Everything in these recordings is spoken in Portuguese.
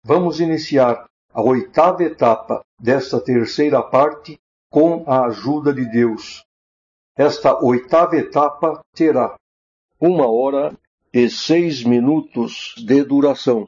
Vamos iniciar a 8ª etapa desta terceira parte com a ajuda de Deus. Esta 8ª etapa terá 1h06 de duração.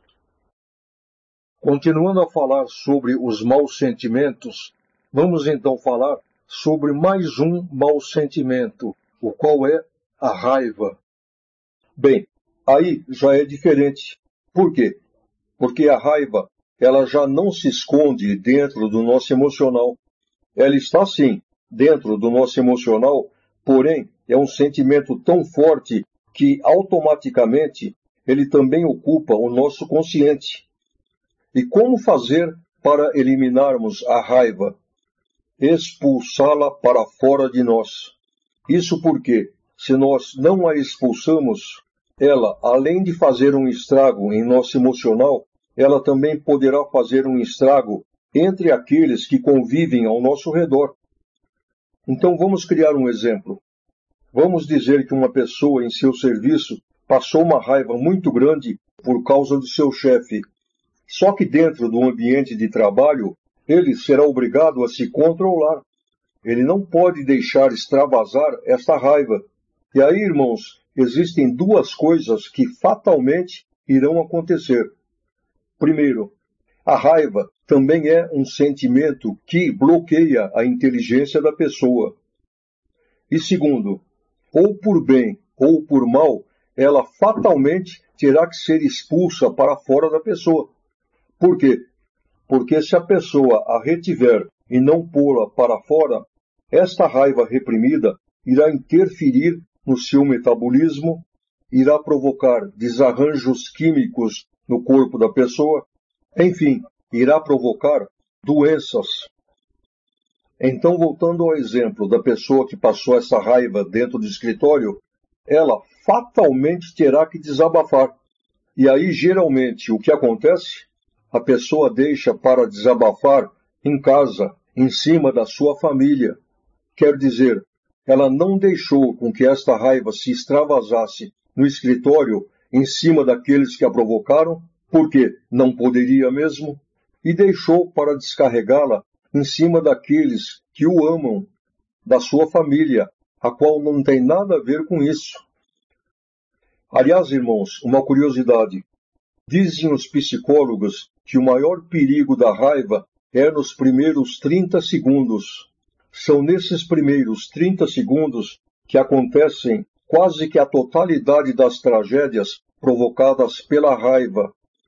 Continuando a falar sobre os maus sentimentos, vamos então falar sobre mais um mau sentimento, o qual é a raiva. Bem, aí já é diferente. Por quê? Porque a raiva, ela já não se esconde dentro do nosso emocional. Ela está sim dentro do nosso emocional, porém é um sentimento tão forte que automaticamente ele também ocupa o nosso consciente. E como fazer para eliminarmos a raiva? Expulsá-la para fora de nós. Isso porque, se nós não a expulsamos, ela, além de fazer um estrago em nosso emocional, ela também poderá fazer um estrago entre aqueles que convivem ao nosso redor. Então vamos criar um exemplo. Vamos dizer que uma pessoa em seu serviço passou uma raiva muito grande por causa do seu chefe. Só que dentro do ambiente de trabalho, ele será obrigado a se controlar. Ele não pode deixar extravasar esta raiva. E aí, irmãos, existem duas coisas que fatalmente irão acontecer. Primeiro, a raiva também é um sentimento que bloqueia a inteligência da pessoa. E segundo, ou por bem ou por mal, ela fatalmente terá que ser expulsa para fora da pessoa. Por quê? Porque se a pessoa a retiver e não pô-la para fora, esta raiva reprimida irá interferir no seu metabolismo, irá provocar desarranjos químicos no corpo da pessoa, enfim, irá provocar doenças. Então, voltando ao exemplo da pessoa que passou essa raiva dentro do escritório, ela fatalmente terá que desabafar. E aí, geralmente, o que acontece? A pessoa deixa para desabafar em casa, em cima da sua família. Quer dizer, ela não deixou com que esta raiva se extravasasse no escritório, em cima daqueles que a provocaram, porque não poderia mesmo, e deixou para descarregá-la em cima daqueles que o amam, da sua família, a qual não tem nada a ver com isso. Aliás, irmãos, uma curiosidade. Dizem os psicólogos que o maior perigo da raiva é nos primeiros 30 segundos. São nesses primeiros 30 segundos que acontecem quase que a totalidade das tragédias provocadas pela raiva.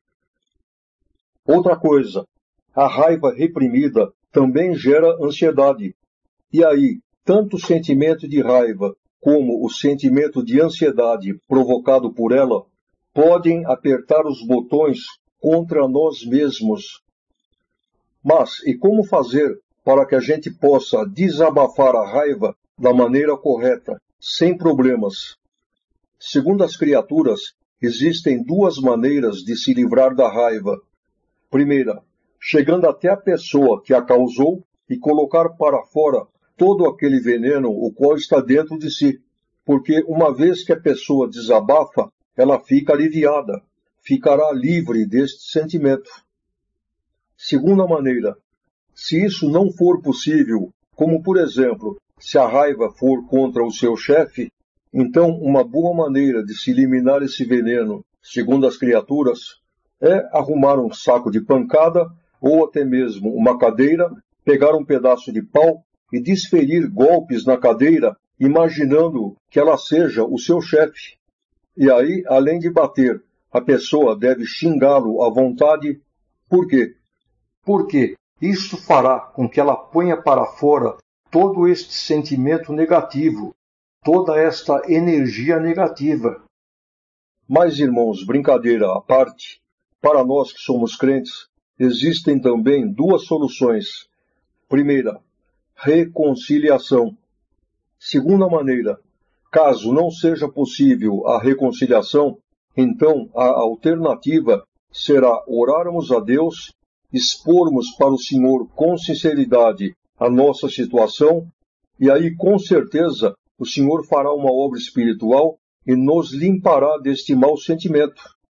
Outra coisa, a raiva reprimida também gera ansiedade. E aí, tanto o sentimento de raiva como o sentimento de ansiedade provocado por ela podem apertar os botões contra nós mesmos. Mas, e como fazer para que a gente possa desabafar a raiva da maneira correta, sem problemas? Segundo as criaturas, existem duas maneiras de se livrar da raiva. Primeira, chegando até a pessoa que a causou e colocar para fora todo aquele veneno o qual está dentro de si. Porque uma vez que a pessoa desabafa, ela fica aliviada, ficará livre deste sentimento. Segunda maneira, se isso não for possível, como por exemplo, se a raiva for contra o seu chefe, então uma boa maneira de se eliminar esse veneno, segundo as criaturas, é arrumar um saco de pancada ou até mesmo uma cadeira, pegar um pedaço de pau e desferir golpes na cadeira, imaginando que ela seja o seu chefe. E aí, além de bater, a pessoa deve xingá-lo à vontade. Por quê? Porque isso fará com que ela ponha para fora todo este sentimento negativo, toda esta energia negativa. Mas, irmãos, brincadeira à parte, para nós que somos crentes, existem também duas soluções. Primeira, reconciliação. Segunda maneira, caso não seja possível a reconciliação, então a alternativa será orarmos a Deus, expormos para o Senhor com sinceridade a nossa situação, e aí com certeza o Senhor fará uma obra espiritual e nos limpará deste mau sentimento.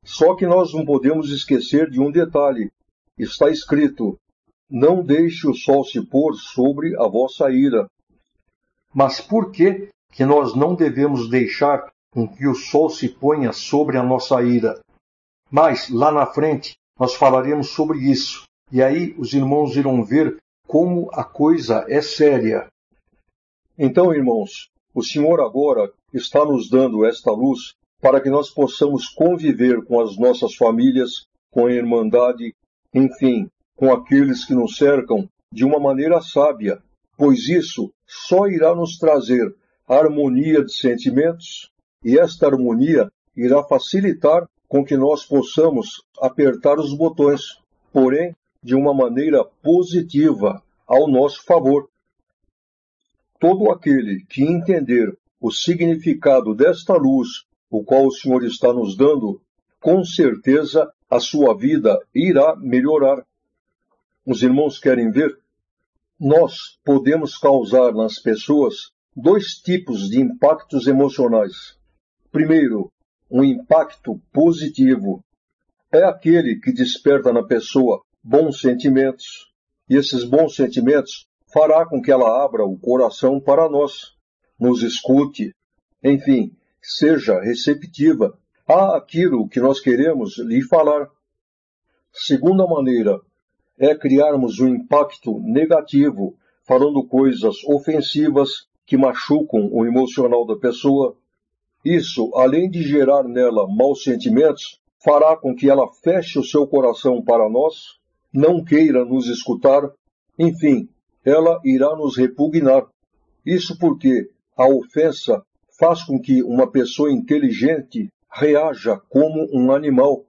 Só que nós não podemos esquecer de um detalhe. Está escrito: não deixe o sol se pôr sobre a vossa ira. Mas por que nós não devemos deixar com que o sol se ponha sobre a nossa ira? Mas, lá na frente, nós falaremos sobre isso. E aí os irmãos irão ver como a coisa é séria. Então, irmãos, o Senhor agora está nos dando esta luz para que nós possamos conviver com as nossas famílias, com a irmandade, enfim, com aqueles que nos cercam de uma maneira sábia, pois isso só irá nos trazer harmonia de sentimentos e esta harmonia irá facilitar com que nós possamos apertar os botões, porém de uma maneira positiva, ao nosso favor. Todo aquele que entender o significado desta luz, o qual o Senhor está nos dando, com certeza a sua vida irá melhorar. Os irmãos querem ver? Nós podemos causar nas pessoas dois tipos de impactos emocionais. Primeiro, um impacto positivo. É aquele que desperta na pessoa bons sentimentos, e esses bons sentimentos fará com que ela abra o coração para nós, nos escute, enfim, seja receptiva àquilo que nós queremos lhe falar. Segunda maneira é criarmos um impacto negativo, falando coisas ofensivas que machucam o emocional da pessoa. Isso, além de gerar nela maus sentimentos, fará com que ela feche o seu coração para nós, não queira nos escutar, enfim, ela irá nos repugnar. Isso porque a ofensa faz com que uma pessoa inteligente reaja como um animal.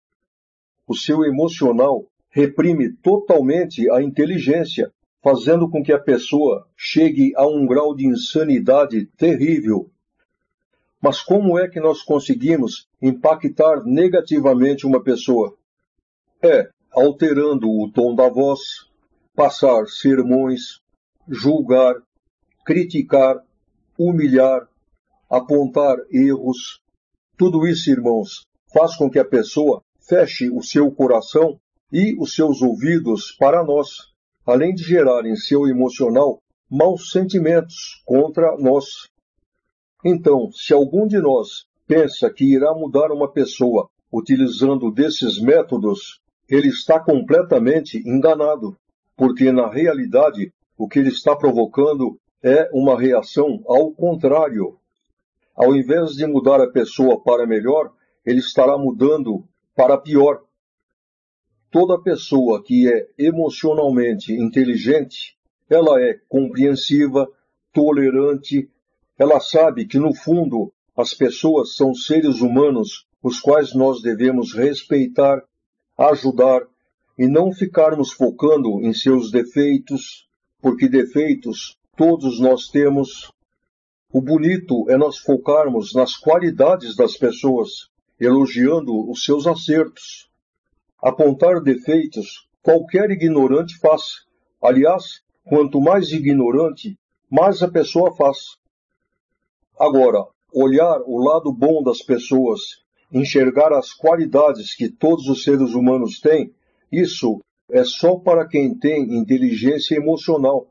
O seu emocional reprime totalmente a inteligência, fazendo com que a pessoa chegue a um grau de insanidade terrível. Mas como é que nós conseguimos impactar negativamente uma pessoa? É alterando o tom da voz, passar sermões, julgar, criticar, humilhar, apontar erros. Tudo isso, irmãos, faz com que a pessoa feche o seu coração e os seus ouvidos para nós, além de gerar em seu emocional maus sentimentos contra nós. Então, se algum de nós pensa que irá mudar uma pessoa utilizando desses métodos, ele está completamente enganado, porque na realidade o que ele está provocando é uma reação ao contrário. Ao invés de mudar a pessoa para melhor, ele estará mudando para pior. Toda pessoa que é emocionalmente inteligente, ela é compreensiva, tolerante, ela sabe que no fundo as pessoas são seres humanos os quais nós devemos respeitar, ajudar e não ficarmos focando em seus defeitos, porque defeitos todos nós temos. O bonito é nós focarmos nas qualidades das pessoas, elogiando os seus acertos. Apontar defeitos, qualquer ignorante faz. Aliás, quanto mais ignorante, mais a pessoa faz. Agora, olhar o lado bom das pessoas, enxergar as qualidades que todos os seres humanos têm, isso é só para quem tem inteligência emocional.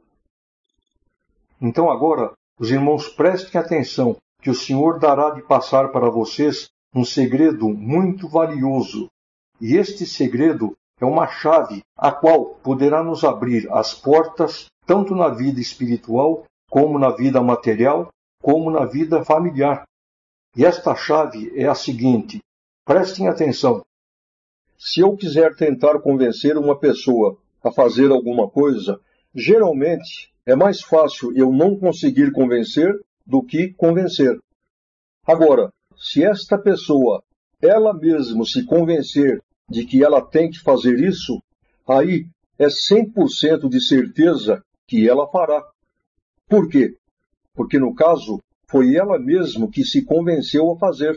Então agora, os irmãos prestem atenção que o Senhor dará de passar para vocês um segredo muito valioso. E este segredo é uma chave a qual poderá nos abrir as portas tanto na vida espiritual, como na vida material, como na vida familiar. E esta chave é a seguinte: prestem atenção. Se eu quiser tentar convencer uma pessoa a fazer alguma coisa, geralmente é mais fácil eu não conseguir convencer do que convencer. Agora, se esta pessoa, ela mesma se convencer de que ela tem que fazer isso, aí é 100% de certeza que ela fará. Por quê? Porque no caso, foi ela mesma que se convenceu a fazer.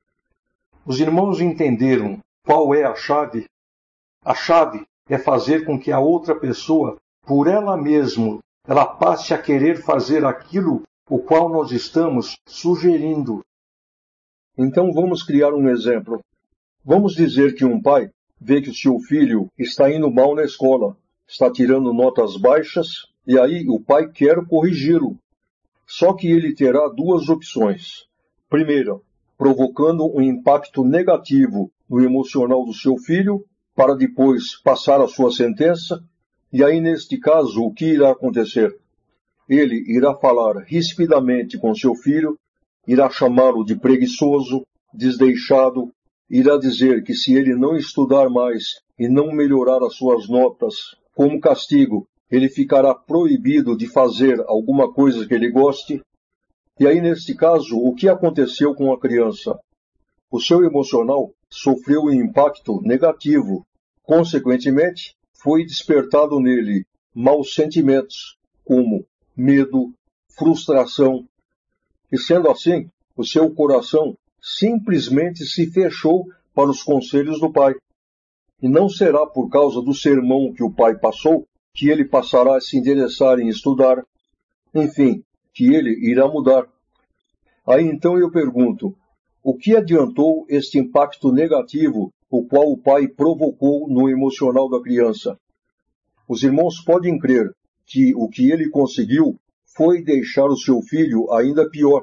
Os irmãos entenderam qual é a chave? A chave é fazer com que a outra pessoa, por ela mesma, ela passe a querer fazer aquilo o qual nós estamos sugerindo. Então vamos criar um exemplo. Vamos dizer que um pai vê que o seu filho está indo mal na escola, está tirando notas baixas, e aí o pai quer corrigi-lo. Só que ele terá duas opções. Primeira, provocando um impacto negativo no emocional do seu filho, para depois passar a sua sentença, e aí neste caso o que irá acontecer? Ele irá falar rispidamente com seu filho, irá chamá-lo de preguiçoso, desleixado, irá dizer que se ele não estudar mais e não melhorar as suas notas, como castigo, ele ficará proibido de fazer alguma coisa que ele goste. E aí, neste caso, o que aconteceu com a criança? O seu emocional sofreu um impacto negativo. Consequentemente, foi despertado nele maus sentimentos, como medo, frustração. E sendo assim, o seu coração simplesmente se fechou para os conselhos do pai. E não será por causa do sermão que o pai passou que ele passará a se interessar em estudar. Enfim, que ele irá mudar. Aí então eu pergunto, o que adiantou este impacto negativo, o qual o pai provocou no emocional da criança? Os irmãos podem crer que o que ele conseguiu foi deixar o seu filho ainda pior.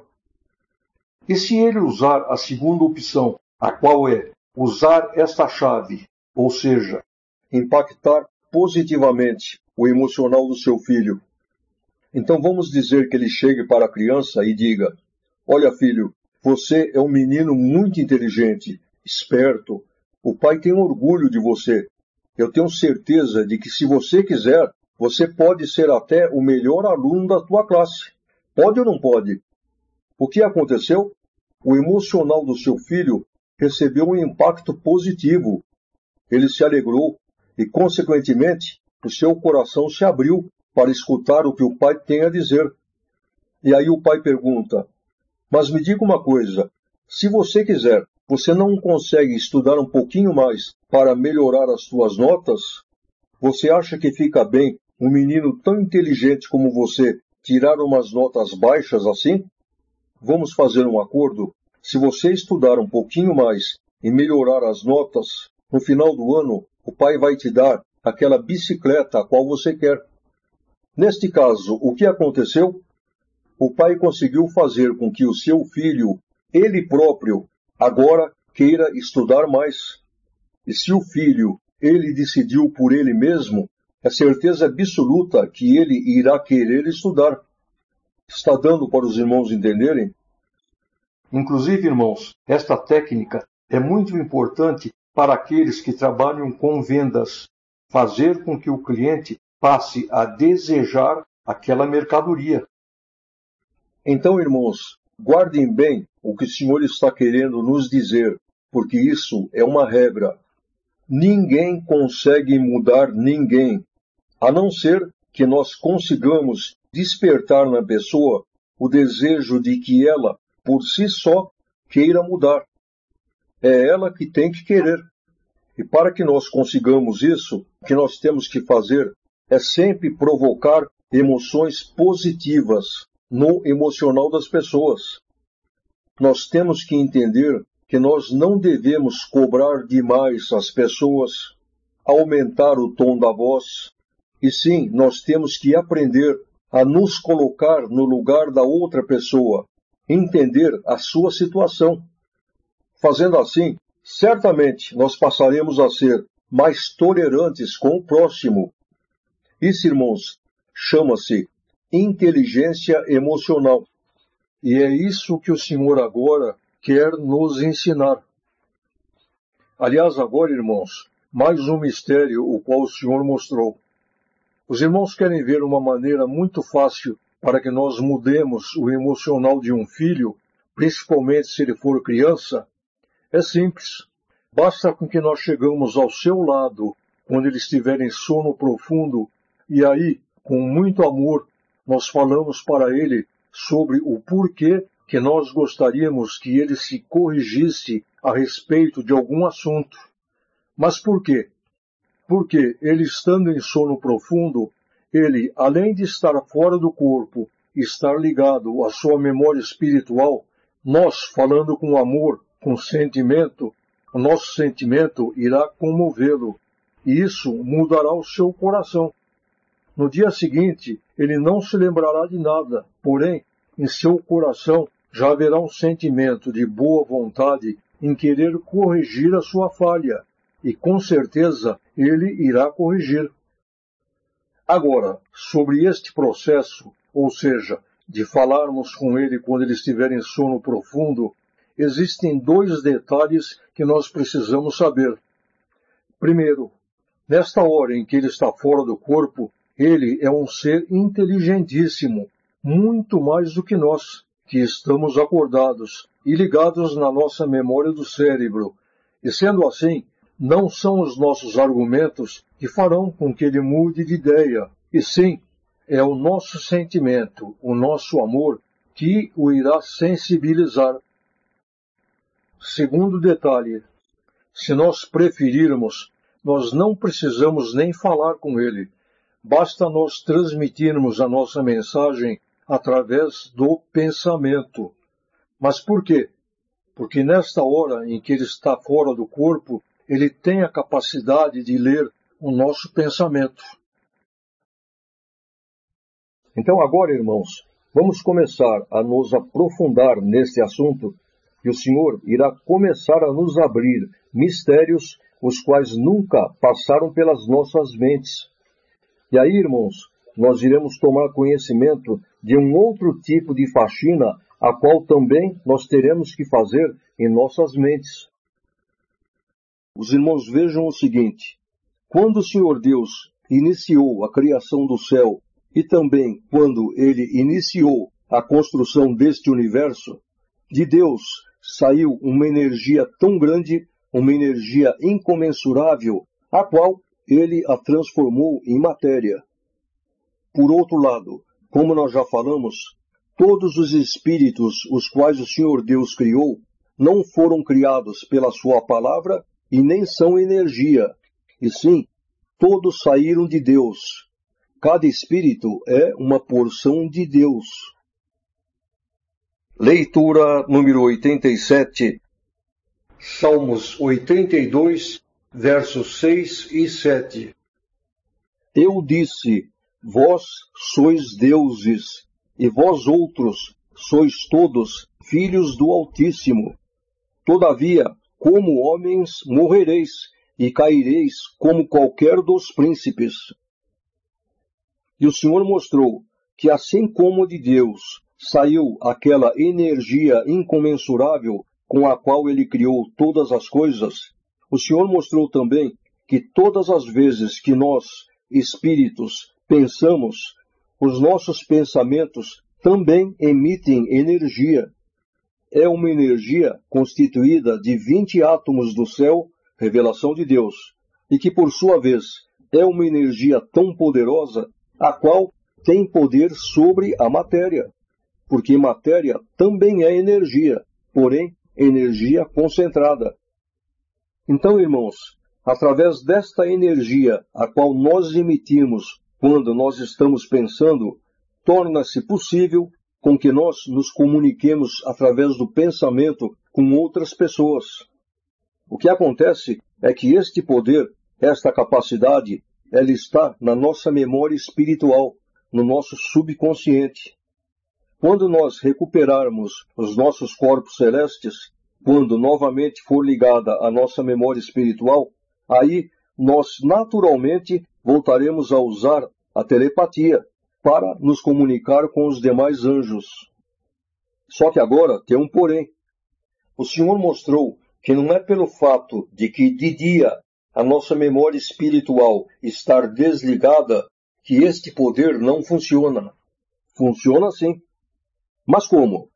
E se ele usar a segunda opção, a qual é usar esta chave, ou seja, impactar positivamente o emocional do seu filho? Então vamos dizer que ele chegue para a criança e diga: olha, filho, você é um menino muito inteligente, esperto. O pai tem orgulho de você. Eu tenho certeza de que se você quiser, você pode ser até o melhor aluno da tua classe. Pode ou não pode? O que aconteceu? O emocional do seu filho recebeu um impacto positivo. Ele se alegrou e, consequentemente, o seu coração se abriu para escutar o que o pai tem a dizer. E aí o pai pergunta: mas me diga uma coisa, se você quiser, você não consegue estudar um pouquinho mais para melhorar as suas notas? Você acha que fica bem um menino tão inteligente como você tirar umas notas baixas assim? Vamos fazer um acordo? Se você estudar um pouquinho mais e melhorar as notas, no final do ano, o pai vai te dar aquela bicicleta a qual você quer. Neste caso, o que aconteceu? O pai conseguiu fazer com que o seu filho, ele próprio, agora queira estudar mais. E se o filho, ele decidiu por ele mesmo, é certeza absoluta que ele irá querer estudar. Está dando para os irmãos entenderem? Inclusive, irmãos, esta técnica é muito importante para aqueles que trabalham com vendas. Fazer com que o cliente passe a desejar aquela mercadoria. Então, irmãos, guardem bem o que o Senhor está querendo nos dizer, porque isso é uma regra. Ninguém consegue mudar ninguém, a não ser que nós consigamos despertar na pessoa o desejo de que ela, por si só, queira mudar. É ela que tem que querer. E para que nós consigamos isso, o que nós temos que fazer é sempre provocar emoções positivas no emocional das pessoas. Nós temos que entender que nós não devemos cobrar demais as pessoas, aumentar o tom da voz, e sim, nós temos que aprender a nos colocar no lugar da outra pessoa, entender a sua situação. Fazendo assim, certamente nós passaremos a ser mais tolerantes com o próximo. Isso, irmãos, chama-se inteligência emocional. E é isso que o Senhor agora quer nos ensinar. Aliás, agora, irmãos, mais um mistério o qual o Senhor mostrou. Os irmãos querem ver uma maneira muito fácil para que nós mudemos o emocional de um filho, principalmente se ele for criança? É simples. Basta com que nós chegamos ao seu lado, quando ele estiver em sono profundo, e aí, com muito amor, nós falamos para ele sobre o porquê que nós gostaríamos que ele se corrigisse a respeito de algum assunto. Mas por quê? Porque ele estando em sono profundo, ele, além de estar fora do corpo, estar ligado à sua memória espiritual, nós, falando com amor, com sentimento, o nosso sentimento irá comovê-lo, e isso mudará o seu coração. No dia seguinte, ele não se lembrará de nada, porém, em seu coração já haverá um sentimento de boa vontade em querer corrigir a sua falha, e com certeza ele irá corrigir. Agora, sobre este processo, ou seja, de falarmos com ele quando ele estiver em sono profundo, existem 2 detalhes que nós precisamos saber. Primeiro, nesta hora em que ele está fora do corpo, ele é um ser inteligentíssimo, muito mais do que nós, que estamos acordados e ligados na nossa memória do cérebro. E sendo assim, não são os nossos argumentos que farão com que ele mude de ideia, e sim, é o nosso sentimento, o nosso amor, que o irá sensibilizar. Segundo detalhe, se nós preferirmos, nós não precisamos nem falar com ele. Basta nós transmitirmos a nossa mensagem através do pensamento. Mas por quê? Porque nesta hora em que ele está fora do corpo, ele tem a capacidade de ler o nosso pensamento. Então agora, irmãos, vamos começar a nos aprofundar neste assunto, e o Senhor irá começar a nos abrir mistérios os quais nunca passaram pelas nossas mentes. E aí, irmãos, nós iremos tomar conhecimento de um outro tipo de faxina, a qual também nós teremos que fazer em nossas mentes. Os irmãos vejam o seguinte: quando o Senhor Deus iniciou a criação do céu e também quando ele iniciou a construção deste universo, de Deus saiu uma energia tão grande, uma energia incomensurável, a qual ele a transformou em matéria. Por outro lado, como nós já falamos, todos os espíritos os quais o Senhor Deus criou não foram criados pela sua palavra e nem são energia, e sim, todos saíram de Deus. Cada espírito é uma porção de Deus. Leitura número 87. Salmos 82, versos 6 e 7. Eu disse: vós sois deuses, e vós outros sois todos filhos do Altíssimo. Todavia, como homens morrereis, e caireis como qualquer dos príncipes. E o Senhor mostrou que assim como de Deus saiu aquela energia incomensurável com a qual ele criou todas as coisas, o Senhor mostrou também que todas as vezes que nós, espíritos, pensamos, os nossos pensamentos também emitem energia. É uma energia constituída de 20 átomos do céu, revelação de Deus, e que por sua vez é uma energia tão poderosa, a qual tem poder sobre a matéria, porque matéria também é energia, porém energia concentrada. Então, irmãos, através desta energia a qual nós emitimos quando nós estamos pensando, torna-se possível com que nós nos comuniquemos através do pensamento com outras pessoas. O que acontece é que este poder, esta capacidade, ela está na nossa memória espiritual, no nosso subconsciente. Quando nós recuperarmos os nossos corpos celestes, quando novamente for ligada a nossa memória espiritual, aí nós naturalmente voltaremos a usar a telepatia para nos comunicar com os demais anjos. Só que agora tem um porém. O Senhor mostrou que não é pelo fato de que de dia a nossa memória espiritual estar desligada que este poder não funciona. Funciona sim. Mas como?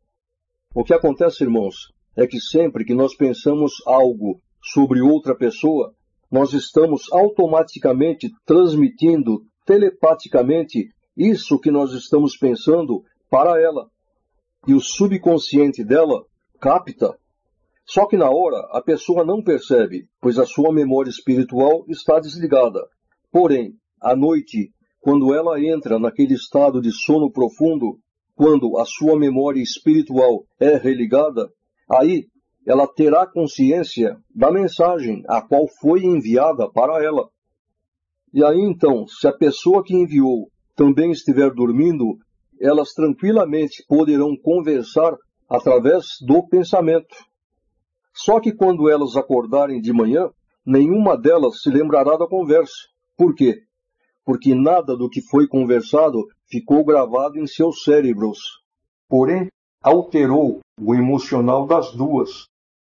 O que acontece, irmãos, é que sempre que nós pensamos algo sobre outra pessoa, nós estamos automaticamente transmitindo telepaticamente isso que nós estamos pensando para ela. E o subconsciente dela capta. Só que na hora a pessoa não percebe, pois a sua memória espiritual está desligada. Porém, à noite, quando ela entra naquele estado de sono profundo, quando a sua memória espiritual é religada, aí ela terá consciência da mensagem a qual foi enviada para ela. E aí então, se a pessoa que enviou também estiver dormindo, elas tranquilamente poderão conversar através do pensamento. Só que quando elas acordarem de manhã, nenhuma delas se lembrará da conversa. Por quê? Porque nada do que foi conversado ficou gravado em seus cérebros. Porém, alterou o emocional das duas.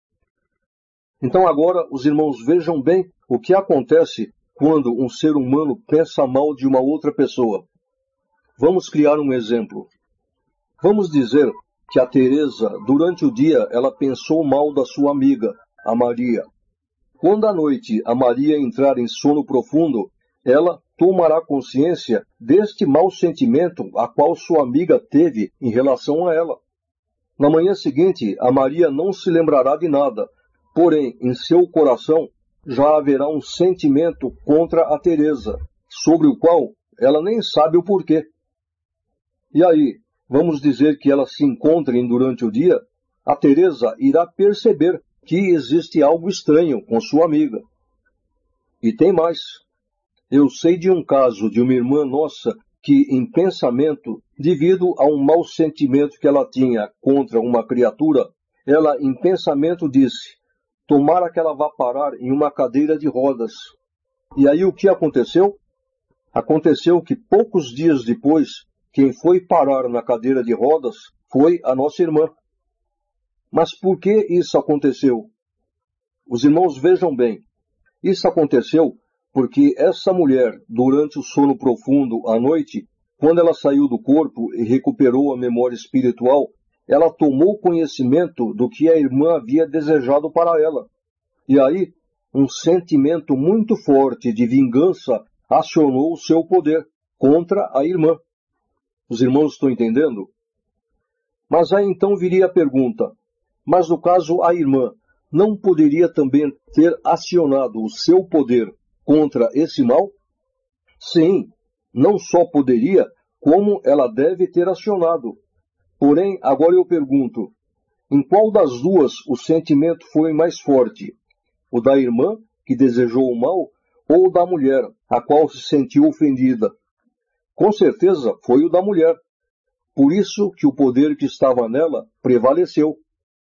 Então agora, os irmãos vejam bem o que acontece quando um ser humano pensa mal de uma outra pessoa. Vamos criar um exemplo. Vamos dizer que a Teresa, durante o dia, ela pensou mal da sua amiga, a Maria. Quando à noite a Maria entrar em sono profundo, ela tomará consciência deste mau sentimento a qual sua amiga teve em relação a ela. Na manhã seguinte, a Maria não se lembrará de nada, porém, em seu coração já haverá um sentimento contra a Teresa, sobre o qual ela nem sabe o porquê. E aí, vamos dizer que elas se encontrem durante o dia, a Teresa irá perceber que existe algo estranho com sua amiga. E tem mais. Eu sei de um caso de uma irmã nossa que, em pensamento, devido a um mau sentimento que ela tinha contra uma criatura, ela, em pensamento, disse: tomara que ela vá parar em uma cadeira de rodas. E aí o que aconteceu? Aconteceu que poucos dias depois, quem foi parar na cadeira de rodas foi a nossa irmã. Mas por que isso aconteceu? Os irmãos vejam bem. Isso aconteceu porque essa mulher, durante o sono profundo à noite, quando ela saiu do corpo e recuperou a memória espiritual, ela tomou conhecimento do que a irmã havia desejado para ela. E aí, um sentimento muito forte de vingança acionou o seu poder contra a irmã. Os irmãos estão entendendo? Mas aí então viria a pergunta: mas no caso a irmã não poderia também ter acionado o seu poder contra esse mal? Sim, não só poderia, como ela deve ter acionado. Porém, agora eu pergunto, em qual das duas o sentimento foi mais forte? O da irmã, que desejou o mal, ou o da mulher, a qual se sentiu ofendida? Com certeza foi o da mulher. Por isso que o poder que estava nela prevaleceu.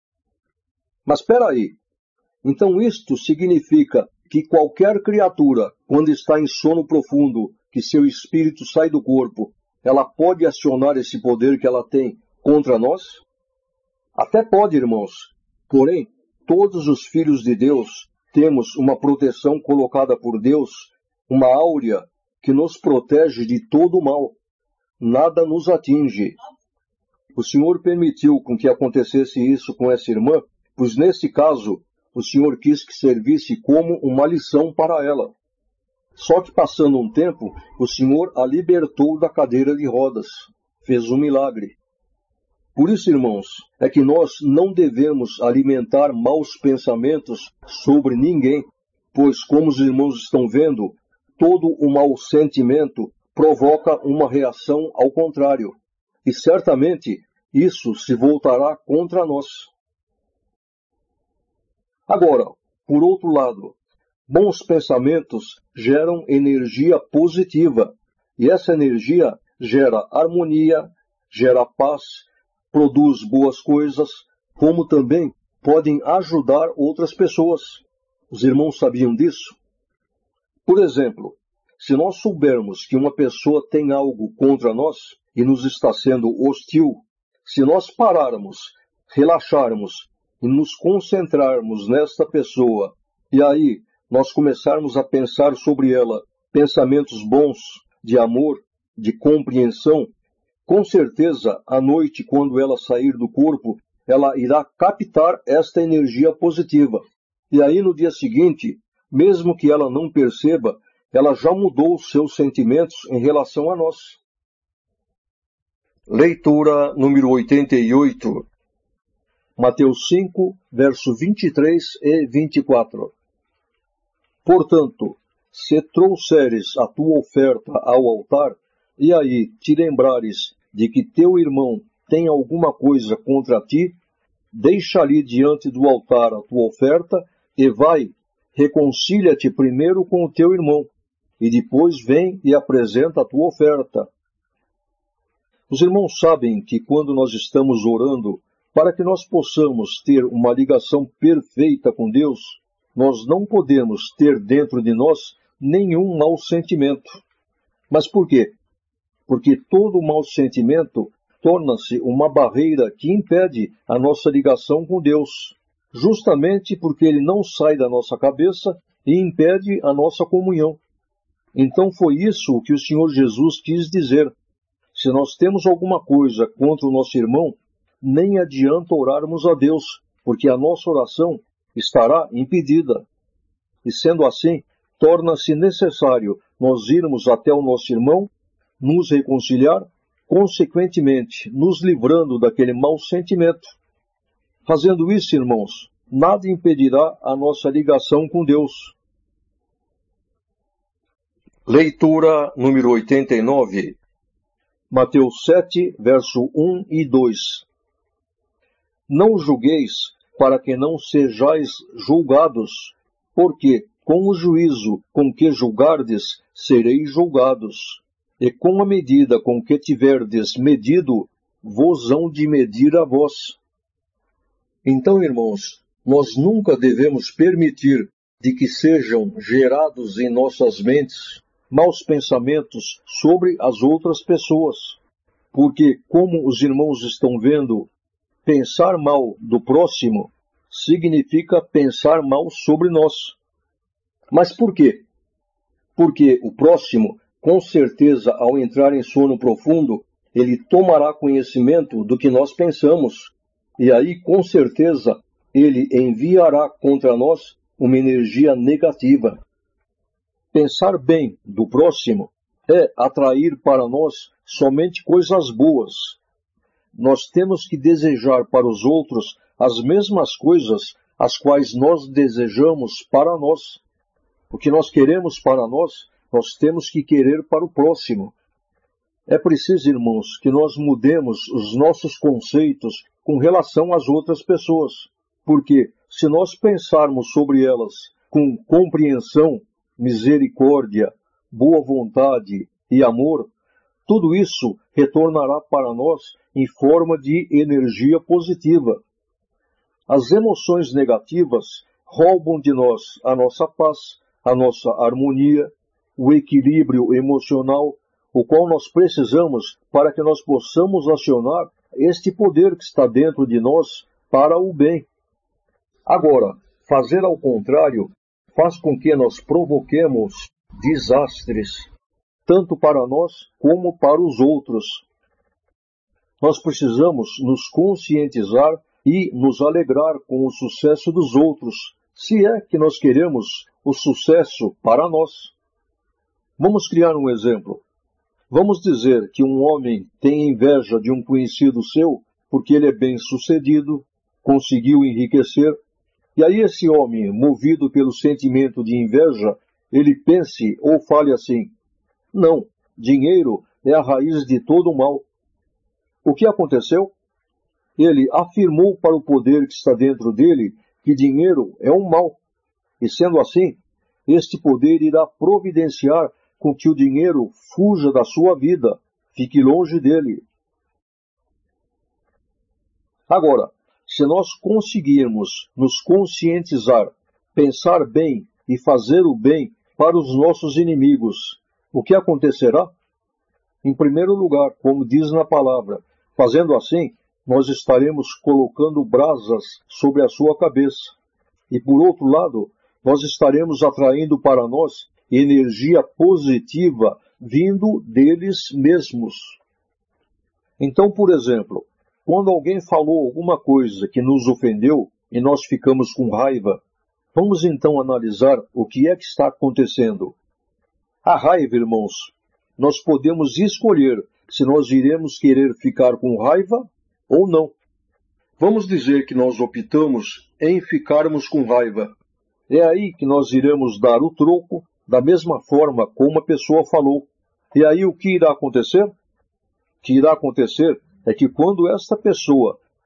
Mas espera aí. Então isto significa que qualquer criatura, quando está em sono profundo, que seu espírito sai do corpo, ela pode acionar esse poder que ela tem contra nós? Até pode, irmãos. Porém, todos os filhos de Deus temos uma proteção colocada por Deus, uma áurea que nos protege de todo o mal. Nada nos atinge. O Senhor permitiu com que acontecesse isso com essa irmã, pois nesse caso o Senhor quis que servisse como uma lição para ela. Só que passando um tempo, o Senhor a libertou da cadeira de rodas. Fez um milagre. Por isso, irmãos, é que nós não devemos alimentar maus pensamentos sobre ninguém, pois, como os irmãos estão vendo, todo o mau sentimento provoca uma reação ao contrário. E certamente isso se voltará contra nós. Agora, por outro lado, bons pensamentos geram energia positiva, e essa energia gera harmonia, gera paz, produz boas coisas, como também podem ajudar outras pessoas. Os irmãos sabiam disso? Por exemplo, se nós soubermos que uma pessoa tem algo contra nós e nos está sendo hostil, se nós pararmos, relaxarmos e nos concentrarmos nesta pessoa, e aí nós começarmos a pensar sobre ela pensamentos bons, de amor, de compreensão, com certeza, à noite, quando ela sair do corpo, ela irá captar esta energia positiva. E aí, no dia seguinte, mesmo que ela não perceba, ela já mudou os seus sentimentos em relação a nós. Leitura número 88. Mateus 5, verso 23 e 24. Portanto, se trouxeres a tua oferta ao altar, e aí te lembrares de que teu irmão tem alguma coisa contra ti, deixa ali diante do altar a tua oferta e vai, reconcilia-te primeiro com o teu irmão, e depois vem e apresenta a tua oferta. Os irmãos sabem que quando nós estamos orando para que nós possamos ter uma ligação perfeita com Deus, nós não podemos ter dentro de nós nenhum mau sentimento. Mas por quê? Porque todo mau sentimento torna-se uma barreira que impede a nossa ligação com Deus, justamente porque ele não sai da nossa cabeça e impede a nossa comunhão. Então foi isso que o Senhor Jesus quis dizer. Se nós temos alguma coisa contra o nosso irmão, nem adianta orarmos a Deus, porque a nossa oração estará impedida. E sendo assim, torna-se necessário nós irmos até o nosso irmão, nos reconciliar, consequentemente, nos livrando daquele mau sentimento. Fazendo isso, irmãos, nada impedirá a nossa ligação com Deus. Leitura número 89. Mateus 7, verso 1 e 2. Não julgueis, para que não sejais julgados, porque com o juízo com que julgardes, sereis julgados, e com a medida com que tiverdes medido, vos hão de medir a vós. Então, irmãos, nós nunca devemos permitir de que sejam gerados em nossas mentes maus pensamentos sobre as outras pessoas, porque, como os irmãos estão vendo, pensar mal do próximo significa pensar mal sobre nós. Mas por quê? Porque o próximo, com certeza, ao entrar em sono profundo, ele tomará conhecimento do que nós pensamos, e aí, com certeza, ele enviará contra nós uma energia negativa. Pensar bem do próximo é atrair para nós somente coisas boas. Nós temos que desejar para os outros as mesmas coisas as quais nós desejamos para nós. O que nós queremos para nós, nós temos que querer para o próximo. É preciso, irmãos, que nós mudemos os nossos conceitos com relação às outras pessoas, porque se nós pensarmos sobre elas com compreensão, misericórdia, boa vontade e amor, tudo isso retornará para nós em forma de energia positiva. As emoções negativas roubam de nós a nossa paz, a nossa harmonia, o equilíbrio emocional, o qual nós precisamos para que nós possamos acionar este poder que está dentro de nós para o bem. Agora, fazer ao contrário faz com que nós provoquemos desastres, tanto para nós como para os outros. Nós precisamos nos conscientizar e nos alegrar com o sucesso dos outros, se é que nós queremos o sucesso para nós. Vamos criar um exemplo. Vamos dizer que um homem tem inveja de um conhecido seu porque ele é bem-sucedido, conseguiu enriquecer. E aí esse homem, movido pelo sentimento de inveja, ele pense ou fale assim: não, dinheiro é a raiz de todo o mal. O que aconteceu? Ele afirmou para o poder que está dentro dele que dinheiro é um mal. E sendo assim, este poder irá providenciar com que o dinheiro fuja da sua vida, fique longe dele. Agora, se nós conseguirmos nos conscientizar, pensar bem e fazer o bem para os nossos inimigos, o que acontecerá? Em primeiro lugar, como diz na palavra, fazendo assim, nós estaremos colocando brasas sobre a sua cabeça. E por outro lado, nós estaremos atraindo para nós energia positiva vindo deles mesmos. Então, por exemplo, quando alguém falou alguma coisa que nos ofendeu e nós ficamos com raiva, vamos então analisar o que é que está acontecendo. A raiva, irmãos, nós podemos escolher se nós iremos querer ficar com raiva ou não. Vamos dizer que nós optamos em ficarmos com raiva. É aí que nós iremos dar o troco da mesma forma como a pessoa falou. E aí o que irá acontecer? O que irá acontecer é que quando esta pessoa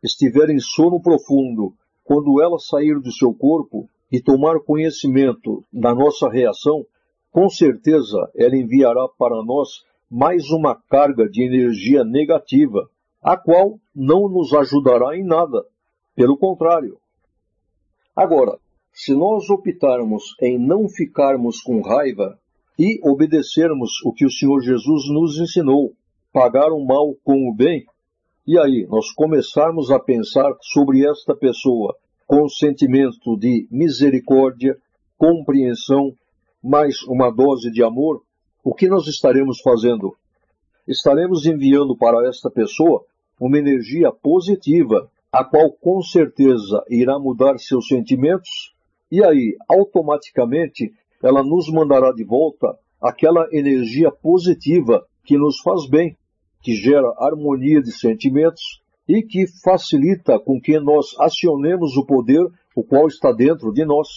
estiver em sono profundo, quando ela sair do seu corpo e tomar conhecimento da nossa reação, com certeza ela enviará para nós mais uma carga de energia negativa, a qual não nos ajudará em nada. Pelo contrário. Agora, se nós optarmos em não ficarmos com raiva e obedecermos o que o Senhor Jesus nos ensinou, pagar o mal com o bem, e aí nós começarmos a pensar sobre esta pessoa com sentimento de misericórdia, compreensão, mais uma dose de amor, o que nós estaremos fazendo? Estaremos enviando para esta pessoa uma energia positiva, a qual com certeza irá mudar seus sentimentos, e aí, automaticamente, ela nos mandará de volta aquela energia positiva que nos faz bem, que gera harmonia de sentimentos e que facilita com que nós acionemos o poder, o qual está dentro de nós.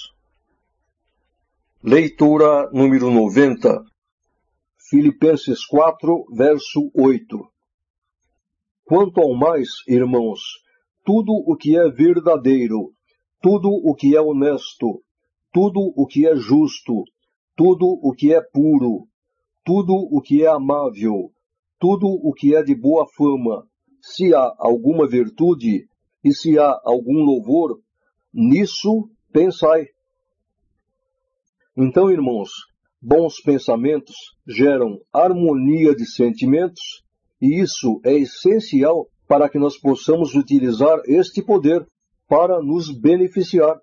Leitura número 90. Filipenses 4, verso 8. Quanto ao mais, irmãos, tudo o que é verdadeiro, tudo o que é honesto, tudo o que é justo, tudo o que é puro, tudo o que é amável, tudo o que é de boa fama, se há alguma virtude e se há algum louvor, nisso pensai. Então, irmãos, bons pensamentos geram harmonia de sentimentos, e isso é essencial para que nós possamos utilizar este poder para nos beneficiar.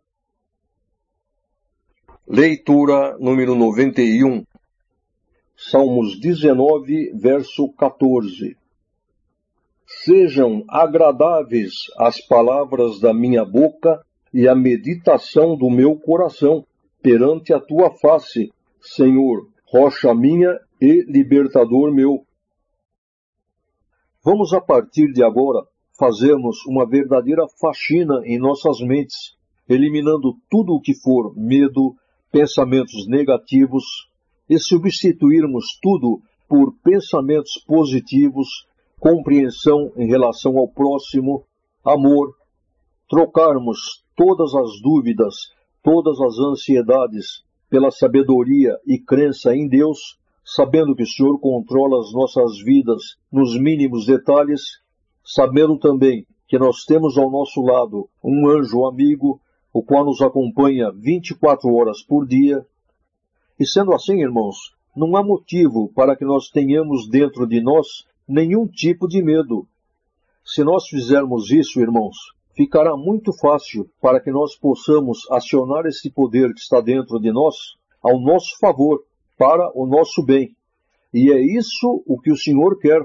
Leitura número 91. Salmos 19, verso 14. Sejam agradáveis as palavras da minha boca e a meditação do meu coração perante a tua face, Senhor, rocha minha e libertador meu. Vamos a partir de agora fazermos uma verdadeira faxina em nossas mentes, eliminando tudo o que for medo, pensamentos negativos, e substituirmos tudo por pensamentos positivos, compreensão em relação ao próximo, amor, trocarmos todas as dúvidas, todas as ansiedades pela sabedoria e crença em Deus, sabendo que o Senhor controla as nossas vidas nos mínimos detalhes, sabendo também que nós temos ao nosso lado um anjo amigo, o qual nos acompanha 24 horas por dia. E sendo assim, irmãos, não há motivo para que nós tenhamos dentro de nós nenhum tipo de medo. Se nós fizermos isso, irmãos, ficará muito fácil para que nós possamos acionar esse poder que está dentro de nós ao nosso favor, para o nosso bem. E é isso o que o Senhor quer.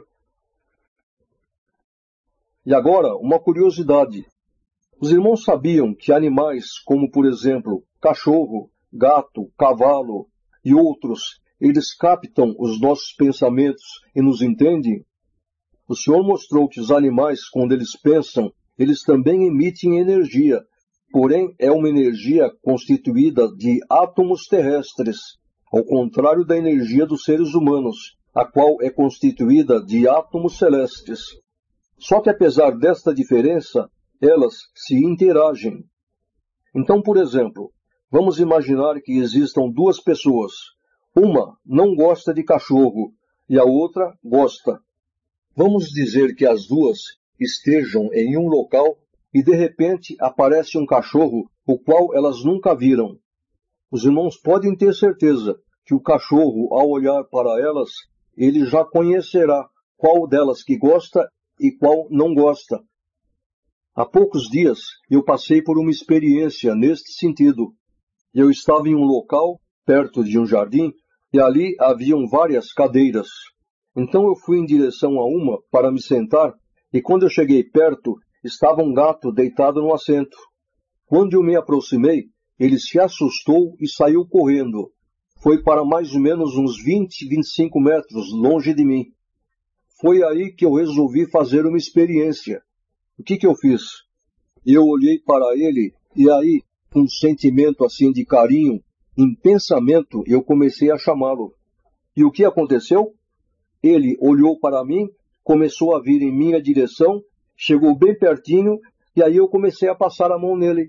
E agora, uma curiosidade. Os irmãos sabiam que animais como, por exemplo, cachorro, gato, cavalo e outros, eles captam os nossos pensamentos e nos entendem? O Senhor mostrou que os animais, quando eles pensam, eles também emitem energia, porém é uma energia constituída de átomos terrestres, ao contrário da energia dos seres humanos, a qual é constituída de átomos celestes. Só que apesar desta diferença, elas se interagem. Então, por exemplo, vamos imaginar que existam duas pessoas. Uma não gosta de cachorro e a outra gosta. Vamos dizer que as duas estejam em um local e de repente aparece um cachorro o qual elas nunca viram. Os irmãos podem ter certeza que o cachorro, ao olhar para elas, ele já conhecerá qual delas que gosta e qual não gosta. Há poucos dias eu passei por uma experiência neste sentido. Eu estava em um local, perto de um jardim, e ali haviam várias cadeiras. Então eu fui em direção a uma para me sentar, e quando eu cheguei perto, estava um gato deitado no assento. Quando eu me aproximei, ele se assustou e saiu correndo. Foi para mais ou menos uns 20, 25 metros longe de mim. Foi aí que eu resolvi fazer uma experiência. O que eu fiz? Eu olhei para ele e aí, com um sentimento assim de carinho, em pensamento, eu comecei a chamá-lo. E o que aconteceu? Ele olhou para mim, começou a vir em minha direção chegou bem pertinho e aí eu comecei a passar a mão nele.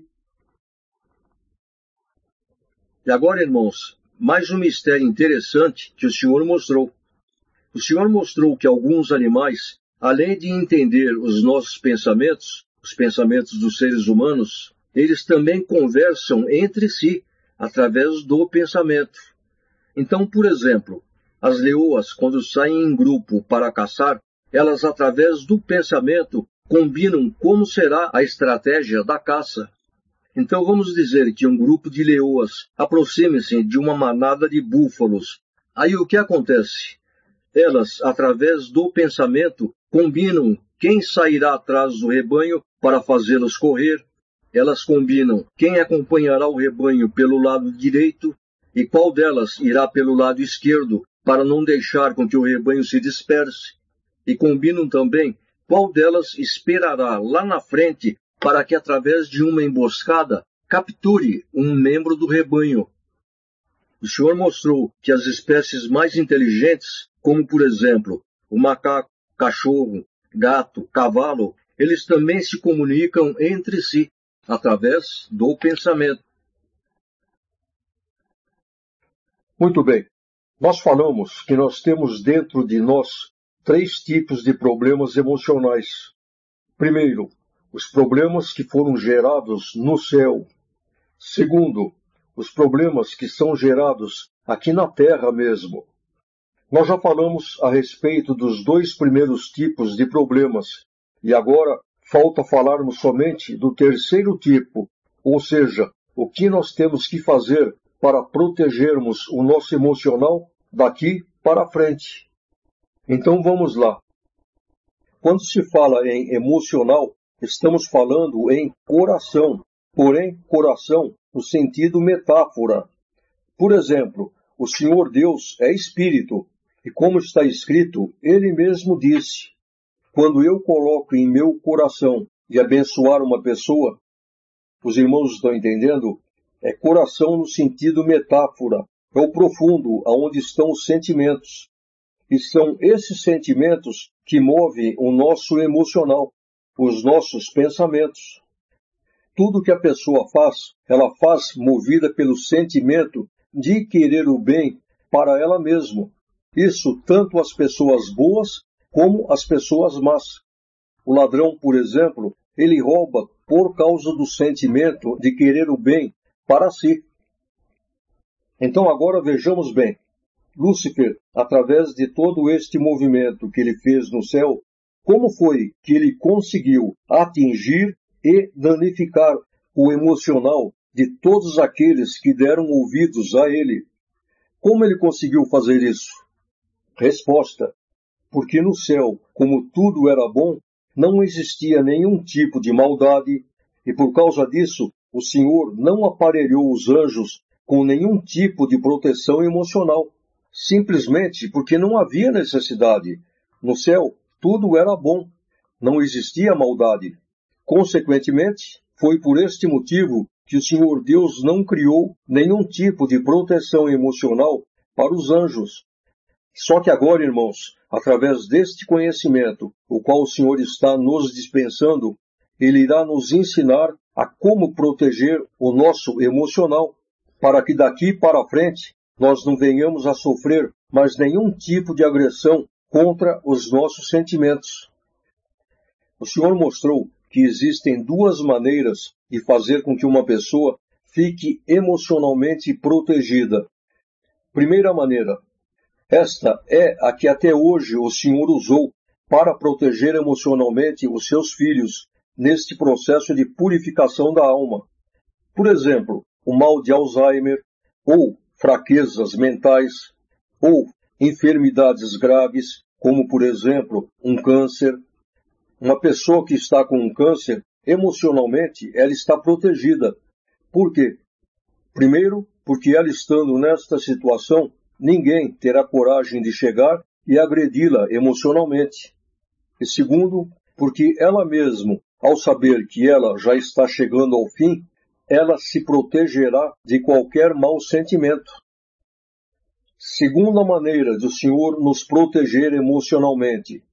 E agora, irmãos, mais um mistério interessante que o Senhor mostrou. O Senhor mostrou que alguns animais, além de entender os nossos pensamentos, os pensamentos dos seres humanos, eles também conversam entre si através do pensamento. Então, por exemplo, as leoas, quando saem em grupo para caçar, elas, através do pensamento, combinam como será a estratégia da caça. Então, vamos dizer que um grupo de leoas aproxime-se de uma manada de búfalos. Aí o que acontece? Elas, através do pensamento, combinam quem sairá atrás do rebanho para fazê-los correr. Elas combinam quem acompanhará o rebanho pelo lado direito e qual delas irá pelo lado esquerdo para não deixar com que o rebanho se disperse. E combinam também qual delas esperará lá na frente para que, através de uma emboscada, capture um membro do rebanho. O Senhor mostrou que as espécies mais inteligentes, como por exemplo o macaco, cachorro, gato, cavalo, eles também se comunicam entre si através do pensamento. Muito bem. Nós falamos que nós temos dentro de nós 3 tipos de problemas emocionais. Primeiro, os problemas que foram gerados no céu. Segundo, os problemas que são gerados aqui na Terra mesmo. Nós já falamos a respeito dos 2 primeiros tipos de problemas, e agora falta falarmos somente do terceiro tipo, ou seja, o que nós temos que fazer para protegermos o nosso emocional daqui para frente. Então vamos lá. Quando se fala em emocional, estamos falando em coração, porém coração no sentido metáfora. Por exemplo, o Senhor Deus é Espírito, e como está escrito, Ele mesmo disse, quando eu coloco em meu coração de abençoar uma pessoa, os irmãos estão entendendo? É coração no sentido metáfora, é o profundo, aonde estão os sentimentos. E são esses sentimentos que movem o nosso emocional, os nossos pensamentos. Tudo que a pessoa faz, ela faz movida pelo sentimento de querer o bem para ela mesma. Isso tanto as pessoas boas como as pessoas más. O ladrão, por exemplo, ele rouba por causa do sentimento de querer o bem para si. Então agora vejamos bem. Lúcifer, através de todo este movimento que ele fez no céu, como foi que ele conseguiu atingir e danificar o emocional de todos aqueles que deram ouvidos a ele? Como ele conseguiu fazer isso? Resposta: porque no céu, como tudo era bom, não existia nenhum tipo de maldade, e por causa disso, o Senhor não aparelhou os anjos com nenhum tipo de proteção emocional, simplesmente porque não havia necessidade. No céu, tudo era bom, não existia maldade. Consequentemente, foi por este motivo que o Senhor Deus não criou nenhum tipo de proteção emocional para os anjos. Só que agora, irmãos, através deste conhecimento, o qual o Senhor está nos dispensando, Ele irá nos ensinar a como proteger o nosso emocional, para que daqui para frente nós não venhamos a sofrer mais nenhum tipo de agressão contra os nossos sentimentos. O Senhor mostrou que existem 2 maneiras de fazer com que uma pessoa fique emocionalmente protegida. Primeira maneira. Esta é a que até hoje o Senhor usou para proteger emocionalmente os seus filhos neste processo de purificação da alma. Por exemplo, o mal de Alzheimer, ou fraquezas mentais, ou enfermidades graves, como por exemplo um câncer. Uma pessoa que está com um câncer, emocionalmente, ela está protegida. Por quê? Primeiro, porque ela estando nesta situação, ninguém terá coragem de chegar e agredi-la emocionalmente. E segundo, porque ela mesma, ao saber que ela já está chegando ao fim, ela se protegerá de qualquer mau sentimento. Segunda maneira do Senhor nos proteger emocionalmente.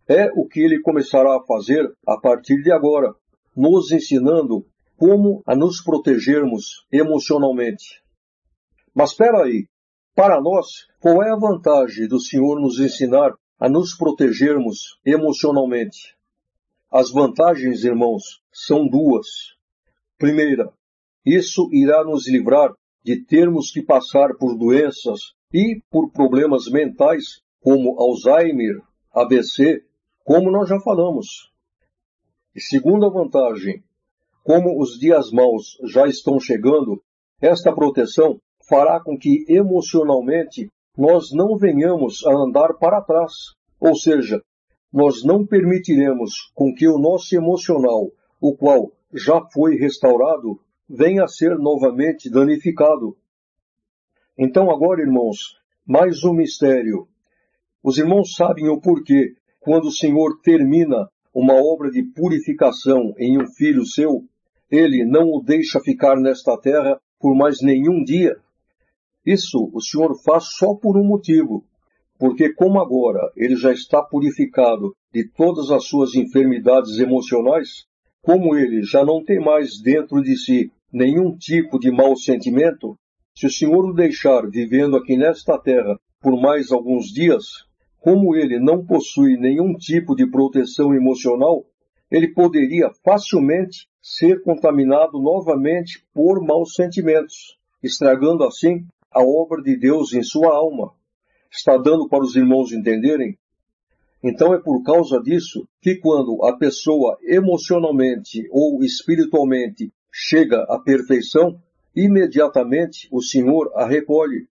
É o que ele começará a fazer a partir de agora, nos ensinando como a nos protegermos emocionalmente. Mas espera aí, para nós, qual é a vantagem do Senhor nos ensinar a nos protegermos emocionalmente? As vantagens, irmãos, são duas. Primeira, isso irá nos livrar de termos que passar por doenças e por problemas mentais, como Alzheimer, ABC, como nós já falamos. E segunda vantagem, como os dias maus já estão chegando, esta proteção fará com que emocionalmente nós não venhamos a andar para trás. Ou seja, nós não permitiremos com que o nosso emocional, o qual já foi restaurado, venha a ser novamente danificado. Então agora, irmãos, mais um mistério. Os irmãos sabem o porquê, quando o Senhor termina uma obra de purificação em um filho seu, ele não o deixa ficar nesta terra por mais nenhum dia. Isso o Senhor faz só por um motivo, porque como agora ele já está purificado de todas as suas enfermidades emocionais, como ele já não tem mais dentro de si nenhum tipo de mau sentimento, se o Senhor o deixar vivendo aqui nesta terra por mais alguns dias, como ele não possui nenhum tipo de proteção emocional, ele poderia facilmente ser contaminado novamente por maus sentimentos, estragando assim a obra de Deus em sua alma. Está dando para os irmãos entenderem? Então é por causa disso que quando a pessoa emocionalmente ou espiritualmente chega à perfeição, imediatamente o Senhor a recolhe.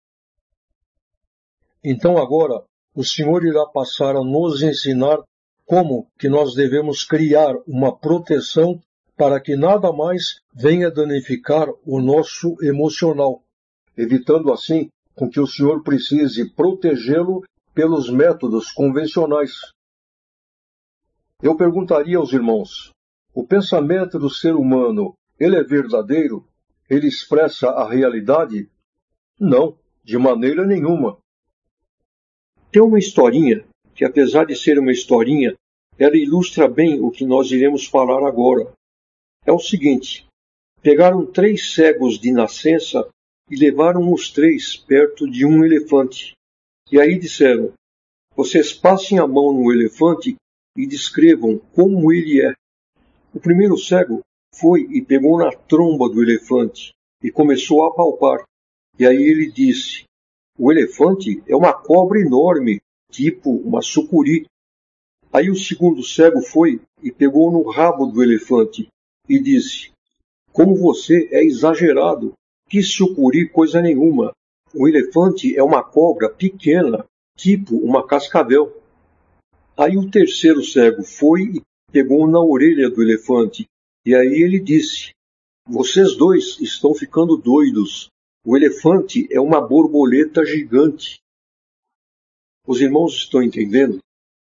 Então agora o Senhor irá passar a nos ensinar como que nós devemos criar uma proteção para que nada mais venha danificar o nosso emocional, evitando assim com que o Senhor precise protegê-lo pelos métodos convencionais. Eu perguntaria aos irmãos, o pensamento do ser humano, ele é verdadeiro? Ele expressa a realidade? Não, de maneira nenhuma. Tem uma historinha, que apesar de ser uma historinha, ela ilustra bem o que nós iremos falar agora. É o seguinte, pegaram 3 cegos de nascença e levaram os 3 perto de um elefante. E aí disseram, vocês passem a mão no elefante e descrevam como ele é. O primeiro cego foi e pegou na tromba do elefante e começou a apalpar. E aí ele disse, o elefante é uma cobra enorme, tipo uma sucuri. Aí o segundo cego foi e pegou no rabo do elefante e disse, como você é exagerado, que sucuri coisa nenhuma. O elefante é uma cobra pequena, tipo uma cascavel. Aí o terceiro cego foi e pegou na orelha do elefante. E aí ele disse, vocês dois estão ficando doidos. O elefante é uma borboleta gigante. Os irmãos estão entendendo?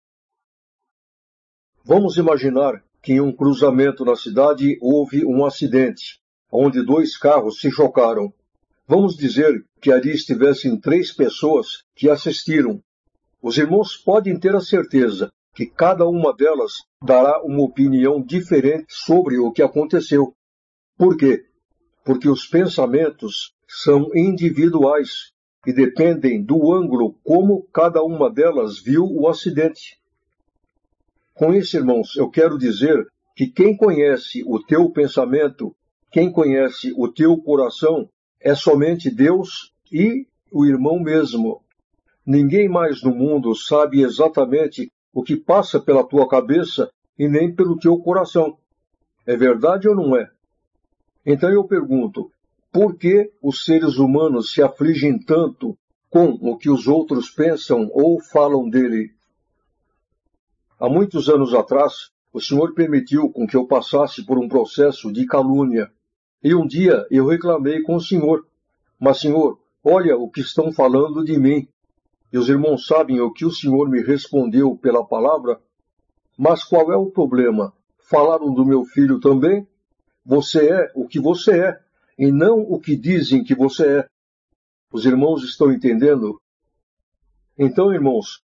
Vamos imaginar que em um cruzamento na cidade houve um acidente, onde 2 carros se chocaram. Vamos dizer que ali estivessem 3 pessoas que assistiram. Os irmãos podem ter a certeza que cada uma delas dará uma opinião diferente sobre o que aconteceu. Por quê? Porque os pensamentos são individuais e dependem do ângulo como cada uma delas viu o acidente. Com isso, irmãos, eu quero dizer que quem conhece o teu pensamento, quem conhece o teu coração, é somente Deus e o irmão mesmo. Ninguém mais no mundo sabe exatamente o que passa pela tua cabeça e nem pelo teu coração. É verdade ou não é? Então eu pergunto, por que os seres humanos se afligem tanto com o que os outros pensam ou falam dele? Há muitos anos atrás, o Senhor permitiu com que eu passasse por um processo de calúnia. E um dia eu reclamei com o Senhor. Mas, Senhor, olha o que estão falando de mim. E os irmãos sabem o que o Senhor me respondeu pela palavra? Mas qual é o problema? Falaram do meu filho também? Você é o que você é, e não o que dizem que você é. Os irmãos estão entendendo? Então, irmãos,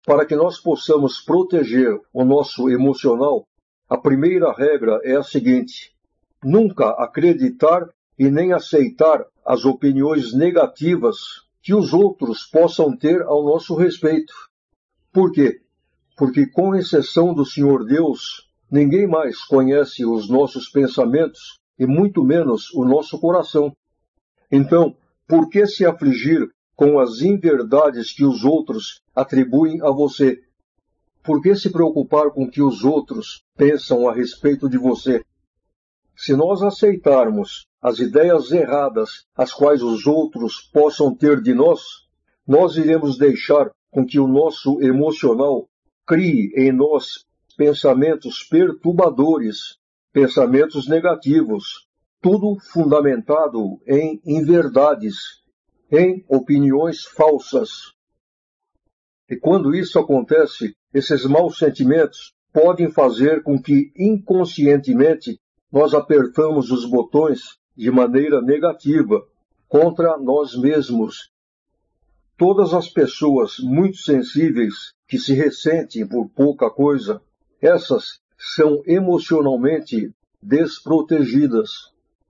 Para que nós possamos proteger o nosso emocional, a primeira regra é a seguinte: nunca acreditar e nem aceitar as opiniões negativas que os outros possam ter ao nosso respeito. Por quê? Porque, com exceção do Senhor Deus, ninguém mais conhece os nossos pensamentos e muito menos o nosso coração. Então, por que se afligir com as inverdades que os outros atribuem a você? Por que se preocupar com o que os outros pensam a respeito de você? Se nós aceitarmos as ideias erradas as quais os outros possam ter de nós, nós iremos deixar com que o nosso emocional crie em nós pensamentos perturbadores, pensamentos negativos, tudo fundamentado em inverdades, em opiniões falsas. E quando isso acontece, esses maus sentimentos podem fazer com que inconscientemente nós apertamos os botões de maneira negativa contra nós mesmos. Todas as pessoas muito sensíveis que se ressentem por pouca coisa, essas são emocionalmente desprotegidas.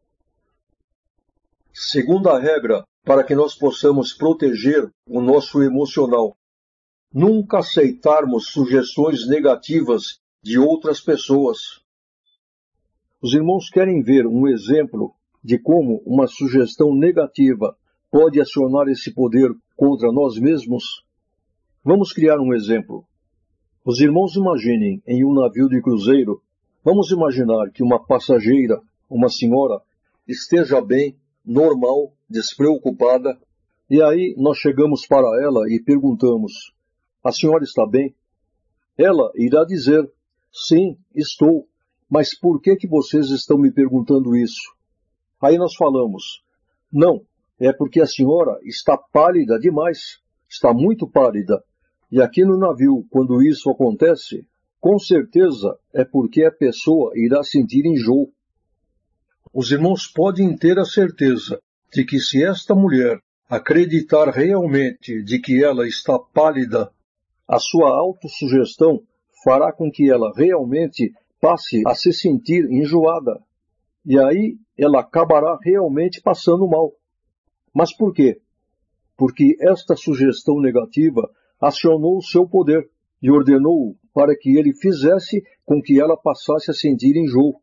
Segunda regra para que nós possamos proteger o nosso emocional: nunca aceitarmos sugestões negativas de outras pessoas. Os irmãos querem ver um exemplo de como uma sugestão negativa pode acionar esse poder contra nós mesmos? Vamos criar um exemplo. Os irmãos imaginem em um navio de cruzeiro, vamos imaginar que uma passageira, uma senhora, esteja bem, normal, despreocupada, e aí nós chegamos para ela e perguntamos: a senhora está bem? Ela irá dizer: sim, estou. Mas por que vocês estão me perguntando isso? Aí nós falamos: não, é porque a senhora está pálida demais, está muito pálida. E aqui no navio, quando isso acontece, com certeza é porque a pessoa irá sentir enjoo. Os irmãos podem ter a certeza de que se esta mulher acreditar realmente de que ela está pálida, a sua autossugestão fará com que ela realmente passe a se sentir enjoada. E aí ela acabará realmente passando mal. Mas por quê? Porque esta sugestão negativa acionou o seu poder e ordenou para que ele fizesse com que ela passasse a sentir enjoo.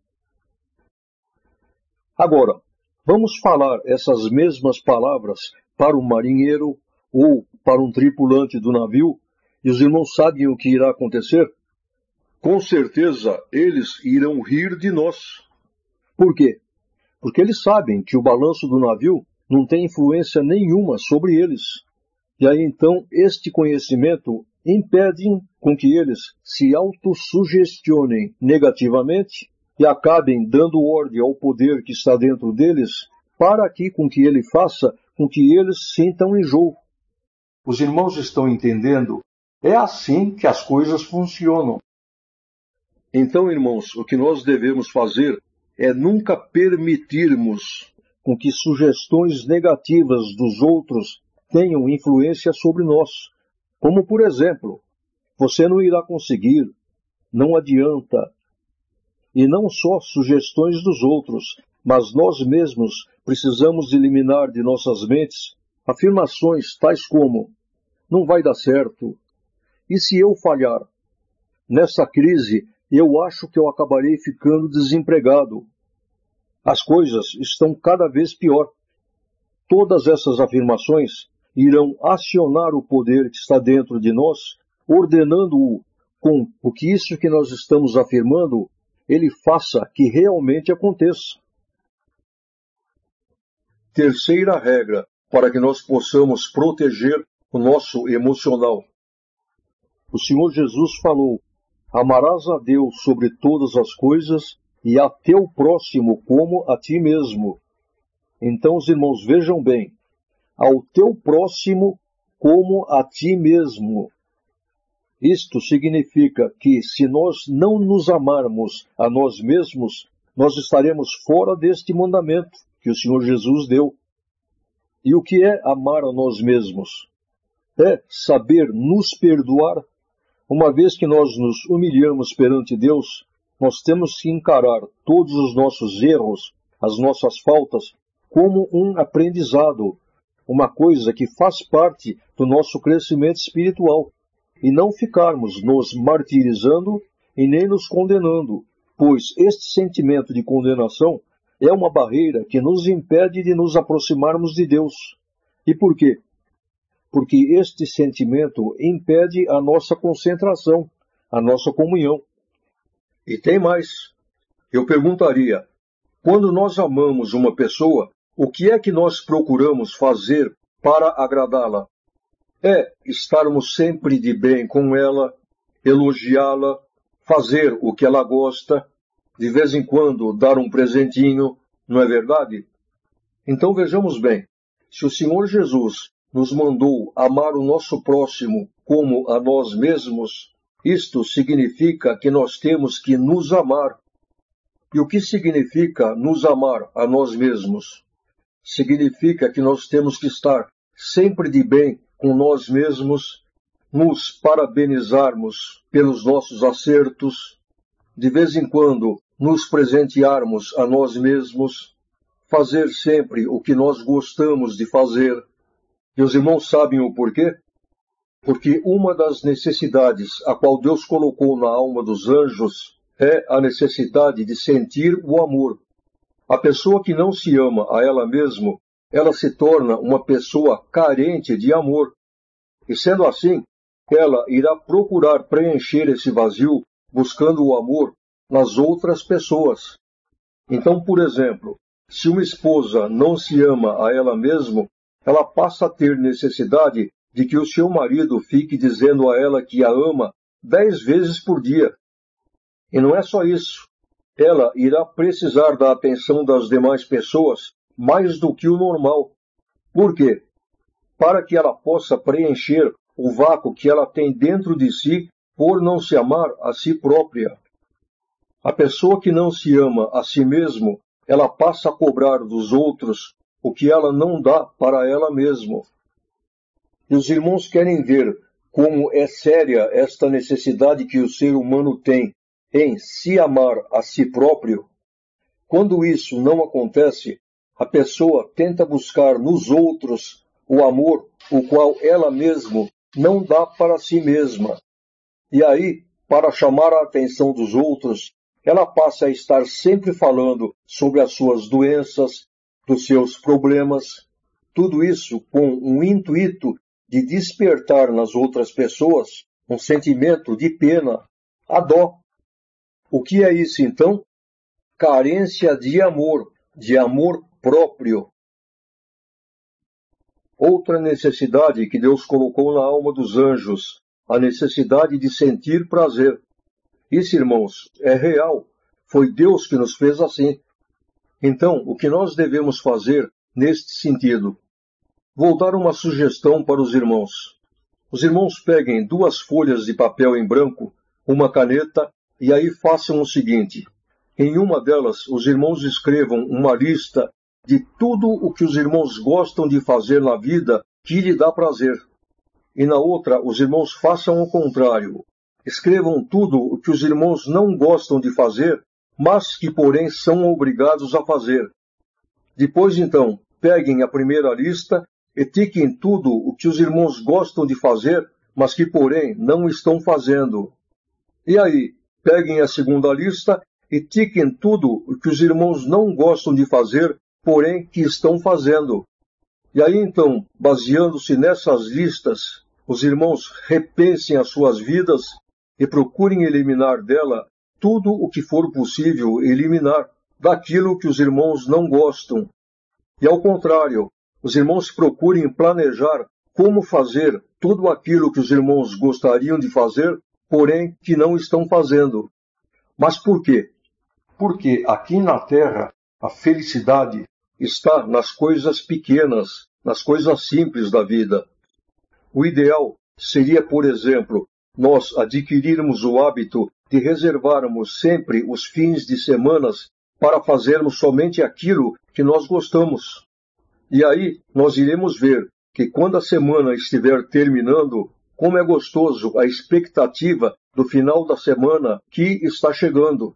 Agora, vamos falar essas mesmas palavras para um marinheiro ou para um tripulante do navio, e os irmãos sabem o que irá acontecer? Com certeza, eles irão rir de nós. Por quê? Porque eles sabem que o balanço do navio não tem influência nenhuma sobre eles. E aí então este conhecimento impede com que eles se autossugestionem negativamente e acabem dando ordem ao poder que está dentro deles para que com que ele faça com que eles sintam enjoo. Os irmãos estão entendendo? É assim que as coisas funcionam. Então, irmãos, o que nós devemos fazer é nunca permitirmos com que sugestões negativas dos outros tenham influência sobre nós. Como, por exemplo, você não irá conseguir, não adianta. E não só sugestões dos outros, mas nós mesmos precisamos eliminar de nossas mentes afirmações tais como: não vai dar certo. E se eu falhar? Nessa crise, eu acho que eu acabarei ficando desempregado. As coisas estão cada vez pior. Todas essas afirmações irão acionar o poder que está dentro de nós, ordenando-o com o que isso que nós estamos afirmando, ele faça que realmente aconteça. Terceira regra para que nós possamos proteger o nosso emocional. O Senhor Jesus falou: amarás a Deus sobre todas as coisas e a teu próximo como a ti mesmo. Então, os irmãos, vejam bem: ao teu próximo como a ti mesmo. Isto significa que, se nós não nos amarmos a nós mesmos, nós estaremos fora deste mandamento que o Senhor Jesus deu. E o que é amar a nós mesmos? É saber nos perdoar Uma vez que nós nos humilhamos perante Deus, nós temos que encarar todos os nossos erros, as nossas faltas, como um aprendizado, uma coisa que faz parte do nosso crescimento espiritual, e não ficarmos nos martirizando e nem nos condenando, pois este sentimento de condenação é uma barreira que nos impede de nos aproximarmos de Deus. E por quê? Porque este sentimento impede a nossa concentração, a nossa comunhão. E tem mais. Eu perguntaria, quando nós amamos uma pessoa, o que é que nós procuramos fazer para agradá-la? É estarmos sempre de bem com ela, elogiá-la, fazer o que ela gosta, de vez em quando dar um presentinho, não é verdade? Então vejamos bem, se o Senhor Jesus nos mandou amar o nosso próximo como a nós mesmos, isto significa que nós temos que nos amar. E o que significa nos amar a nós mesmos? Significa que nós temos que estar sempre de bem com nós mesmos, nos parabenizarmos pelos nossos acertos, de vez em quando nos presentearmos a nós mesmos, fazer sempre o que nós gostamos de fazer. E os irmãos sabem o porquê? Porque uma das necessidades a qual Deus colocou na alma dos anjos é a necessidade de sentir o amor. A pessoa que não se ama a ela mesma, ela se torna uma pessoa carente de amor. E sendo assim, ela irá procurar preencher esse vazio buscando o amor nas outras pessoas. Então, por exemplo, se uma esposa não se ama a ela mesma, ela passa a ter necessidade de que o seu marido fique dizendo a ela que a ama 10 vezes por dia. E não é só isso. Ela irá precisar da atenção das demais pessoas mais do que o normal. Por quê? Para que ela possa preencher o vácuo que ela tem dentro de si por não se amar a si própria. A pessoa que não se ama a si mesma, ela passa a cobrar dos outros o que ela não dá para ela mesma. E os irmãos querem ver como é séria esta necessidade que o ser humano tem em se amar a si próprio. Quando isso não acontece, a pessoa tenta buscar nos outros o amor, o qual ela mesma não dá para si mesma. E aí, para chamar a atenção dos outros, ela passa a estar sempre falando sobre as suas doenças, dos seus problemas, tudo isso com um intuito de despertar nas outras pessoas um sentimento de pena, a dó. O que é isso então? Carência de amor próprio. Outra necessidade que Deus colocou na alma dos anjos, a necessidade de sentir prazer. Isso, irmãos, é real. Foi Deus que nos fez assim. Então, o que nós devemos fazer neste sentido? Vou dar uma sugestão para os irmãos. Os irmãos peguem 2 folhas de papel em branco, uma caneta, e aí façam o seguinte. Em uma delas, os irmãos escrevam uma lista de tudo o que os irmãos gostam de fazer na vida que lhe dá prazer. E na outra, os irmãos façam o contrário. Escrevam tudo o que os irmãos não gostam de fazer, mas que, porém, são obrigados a fazer. Depois, então, peguem a primeira lista e tiquem tudo o que os irmãos gostam de fazer, mas que, porém, não estão fazendo. E aí, peguem a segunda lista e tiquem tudo o que os irmãos não gostam de fazer, porém que estão fazendo. E aí, então, baseando-se nessas listas, os irmãos repensem as suas vidas e procurem eliminar dela tudo o que for possível eliminar daquilo que os irmãos não gostam. E ao contrário, os irmãos procurem planejar como fazer tudo aquilo que os irmãos gostariam de fazer, porém que não estão fazendo. Mas por quê? Porque aqui na Terra a felicidade está nas coisas pequenas, nas coisas simples da vida. O ideal seria, por exemplo, nós adquirirmos o hábito de reservarmos sempre os fins de semanas para fazermos somente aquilo que nós gostamos. E aí nós iremos ver que quando a semana estiver terminando, como é gostoso a expectativa do final da semana que está chegando.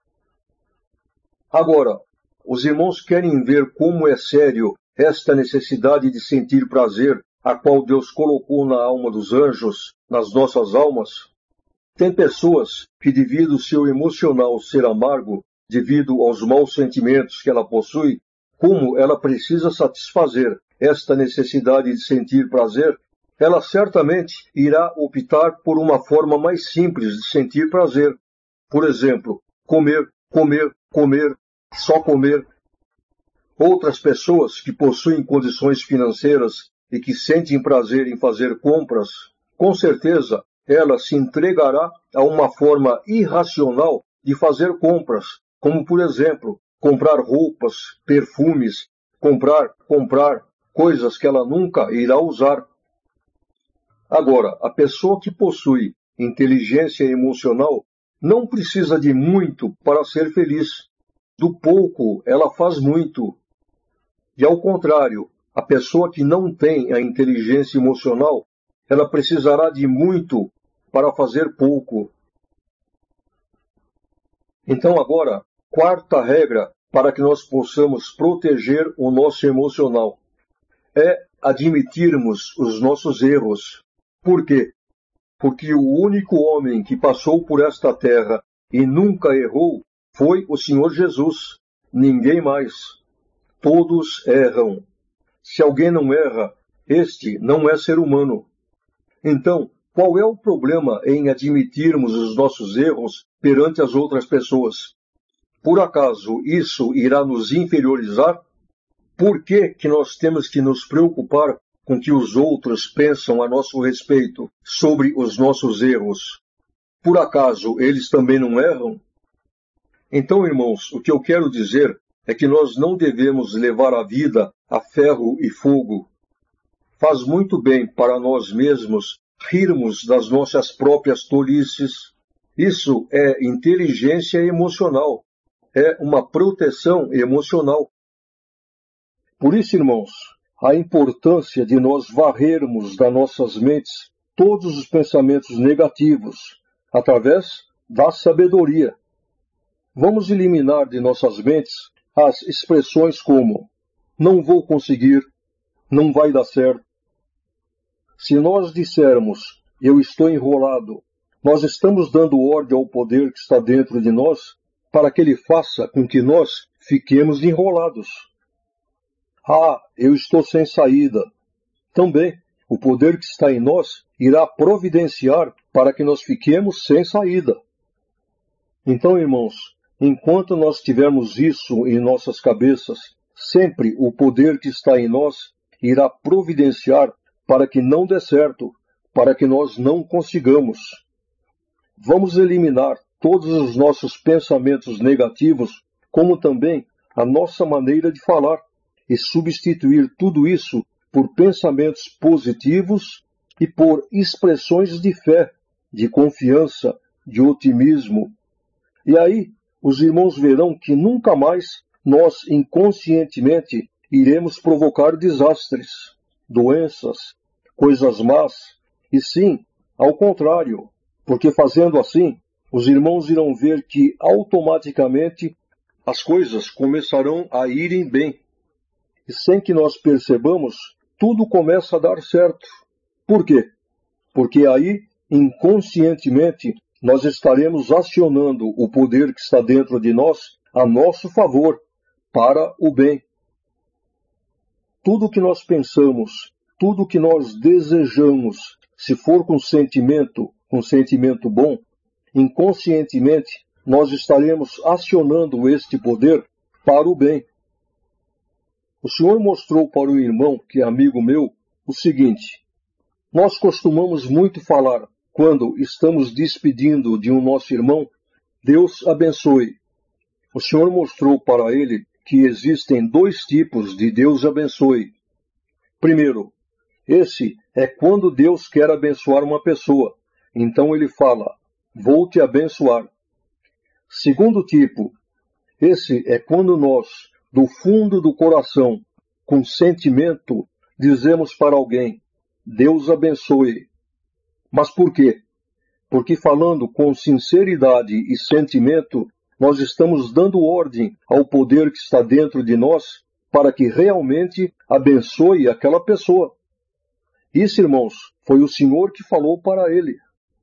Agora, os irmãos querem ver como é sério esta necessidade de sentir prazer, a qual Deus colocou na alma dos anjos, nas nossas almas? Tem pessoas que, devido ao seu emocional ser amargo, devido aos maus sentimentos que ela possui, como ela precisa satisfazer esta necessidade de sentir prazer, ela certamente irá optar por uma forma mais simples de sentir prazer. Por exemplo, comer, comer, comer, só comer. Outras pessoas que possuem condições financeiras e que sentem prazer em fazer compras, com certeza ela se entregará a uma forma irracional de fazer compras, como por exemplo, comprar roupas, perfumes, comprar coisas que ela nunca irá usar. Agora, a pessoa que possui inteligência emocional não precisa de muito para ser feliz. Do pouco, ela faz muito. E ao contrário, a pessoa que não tem a inteligência emocional, ela precisará de muito para fazer pouco. Então agora, quarta regra para que nós possamos proteger o nosso emocional é admitirmos os nossos erros. Por quê? Porque o único homem que passou por esta terra e nunca errou foi o Senhor Jesus. Ninguém mais. Todos erram. Se alguém não erra, este não é ser humano. Então, qual é o problema em admitirmos os nossos erros perante as outras pessoas? Por acaso isso irá nos inferiorizar? Por que nós temos que nos preocupar com o que os outros pensam a nosso respeito sobre os nossos erros? Por acaso eles também não erram? Então, irmãos, o que eu quero dizer é que nós não devemos levar a vida a ferro e fogo. Faz muito bem para nós mesmos rirmos das nossas próprias tolices. Isso é inteligência emocional, é uma proteção emocional. Por isso, irmãos, a importância de nós varrermos das nossas mentes todos os pensamentos negativos, através da sabedoria. Vamos eliminar de nossas mentes as expressões como não vou conseguir, não vai dar certo. Se nós dissermos eu estou enrolado, nós estamos dando ordem ao poder que está dentro de nós para que ele faça com que nós fiquemos enrolados. Ah, eu estou sem saída. Também, o poder que está em nós irá providenciar para que nós fiquemos sem saída. Então, irmãos, enquanto nós tivermos isso em nossas cabeças, sempre o poder que está em nós irá providenciar para que não dê certo, para que nós não consigamos. Vamos eliminar todos os nossos pensamentos negativos, como também a nossa maneira de falar, e substituir tudo isso por pensamentos positivos e por expressões de fé, de confiança, de otimismo. E aí, os irmãos verão que nunca mais nós inconscientemente iremos provocar desastres, doenças, coisas más, e sim, ao contrário, porque fazendo assim, os irmãos irão ver que automaticamente as coisas começarão a irem bem. E sem que nós percebamos, tudo começa a dar certo. Por quê? Porque aí, inconscientemente, nós estaremos acionando o poder que está dentro de nós a nosso favor, para o bem. Tudo que nós pensamos, tudo que nós desejamos, se for com sentimento bom, inconscientemente nós estaremos acionando este poder para o bem. O Senhor mostrou para o irmão, que é amigo meu, o seguinte: nós costumamos muito falar, quando estamos despedindo de um nosso irmão, Deus abençoe. O Senhor mostrou para ele que existem dois tipos de Deus abençoe. Primeiro, esse é quando Deus quer abençoar uma pessoa. Então ele fala, vou te abençoar. Segundo tipo, esse é quando nós, do fundo do coração, com sentimento, dizemos para alguém, Deus abençoe. Mas por quê? Porque falando com sinceridade e sentimento, nós estamos dando ordem ao poder que está dentro de nós para que realmente abençoe aquela pessoa. Isso, irmãos, foi o Senhor que falou para ele.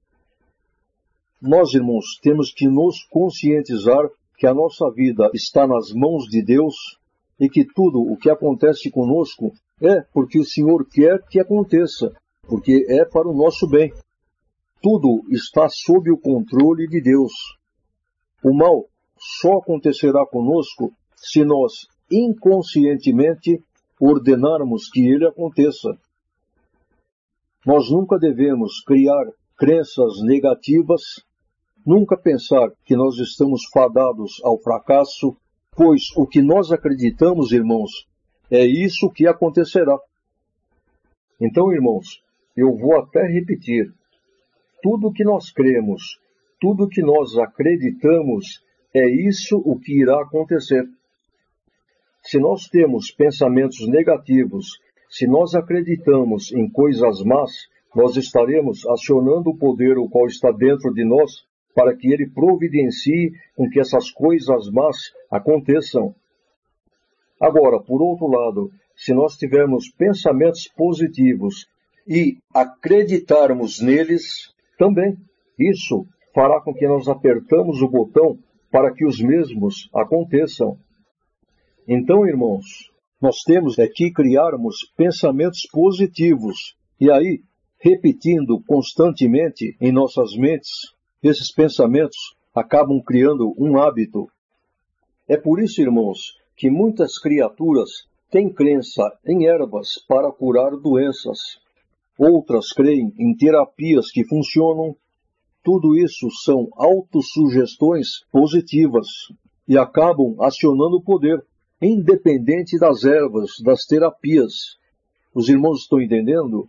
Nós, irmãos, temos que nos conscientizar que a nossa vida está nas mãos de Deus e que tudo o que acontece conosco é porque o Senhor quer que aconteça, porque é para o nosso bem. Tudo está sob o controle de Deus. O mal só acontecerá conosco se nós inconscientemente ordenarmos que ele aconteça. Nós nunca devemos criar crenças negativas, nunca pensar que nós estamos fadados ao fracasso, pois o que nós acreditamos, irmãos, é isso que acontecerá. Então, irmãos, eu vou até repetir. Tudo que nós cremos, tudo que nós acreditamos, é isso o que irá acontecer. Se nós temos pensamentos negativos, se nós acreditamos em coisas más, nós estaremos acionando o poder o qual está dentro de nós para que ele providencie com que essas coisas más aconteçam. Agora, por outro lado, se nós tivermos pensamentos positivos e acreditarmos neles, também isso fará com que nós apertamos o botão para que os mesmos aconteçam. Então, irmãos, nós temos que criarmos pensamentos positivos e aí, repetindo constantemente em nossas mentes, esses pensamentos acabam criando um hábito. É por isso, irmãos, que muitas criaturas têm crença em ervas para curar doenças. Outras creem em terapias que funcionam. Tudo isso são autossugestões positivas e acabam acionando o poder, independente das ervas, das terapias. Os irmãos estão entendendo?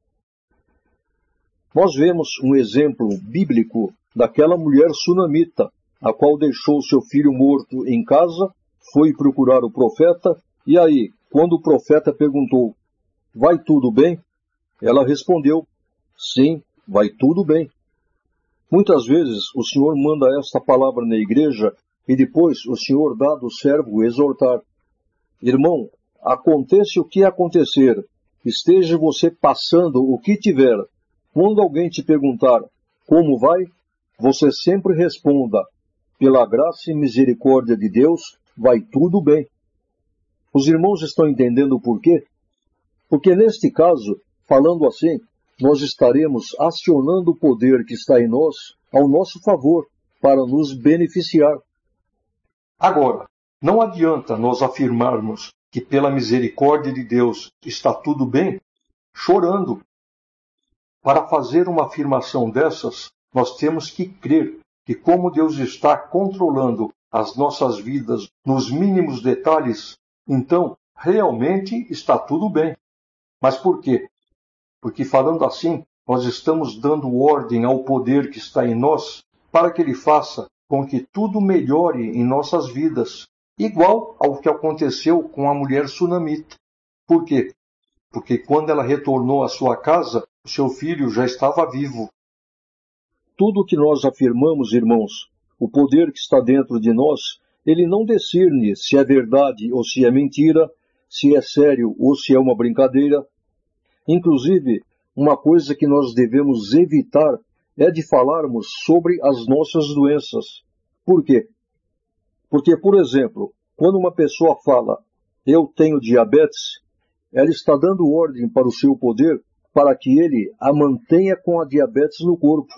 Nós vemos um exemplo bíblico daquela mulher sunamita, a qual deixou seu filho morto em casa, foi procurar o profeta, e aí, quando o profeta perguntou, vai tudo bem? Ela respondeu, sim, vai tudo bem. Muitas vezes o Senhor manda esta palavra na igreja e depois o Senhor dá do servo exortar. Irmão, aconteça o que acontecer, esteja você passando o que tiver, quando alguém te perguntar como vai, você sempre responda, pela graça e misericórdia de Deus, vai tudo bem. Os irmãos estão entendendo o porquê? Porque neste caso, falando assim, nós estaremos acionando o poder que está em nós ao nosso favor, para nos beneficiar. Agora, não adianta nós afirmarmos que pela misericórdia de Deus está tudo bem, chorando. Para fazer uma afirmação dessas, nós temos que crer que como Deus está controlando as nossas vidas nos mínimos detalhes, então realmente está tudo bem. Mas por quê? Porque falando assim, nós estamos dando ordem ao poder que está em nós para que ele faça com que tudo melhore em nossas vidas, igual ao que aconteceu com a mulher sunamita. Por quê? Porque quando ela retornou à sua casa, o seu filho já estava vivo. Tudo o que nós afirmamos, irmãos, o poder que está dentro de nós, ele não discerne se é verdade ou se é mentira, se é sério ou se é uma brincadeira. Inclusive, uma coisa que nós devemos evitar é de falarmos sobre as nossas doenças. Por quê? Porque, por exemplo, quando uma pessoa fala, eu tenho diabetes, ela está dando ordem para o seu poder para que ele a mantenha com a diabetes no corpo.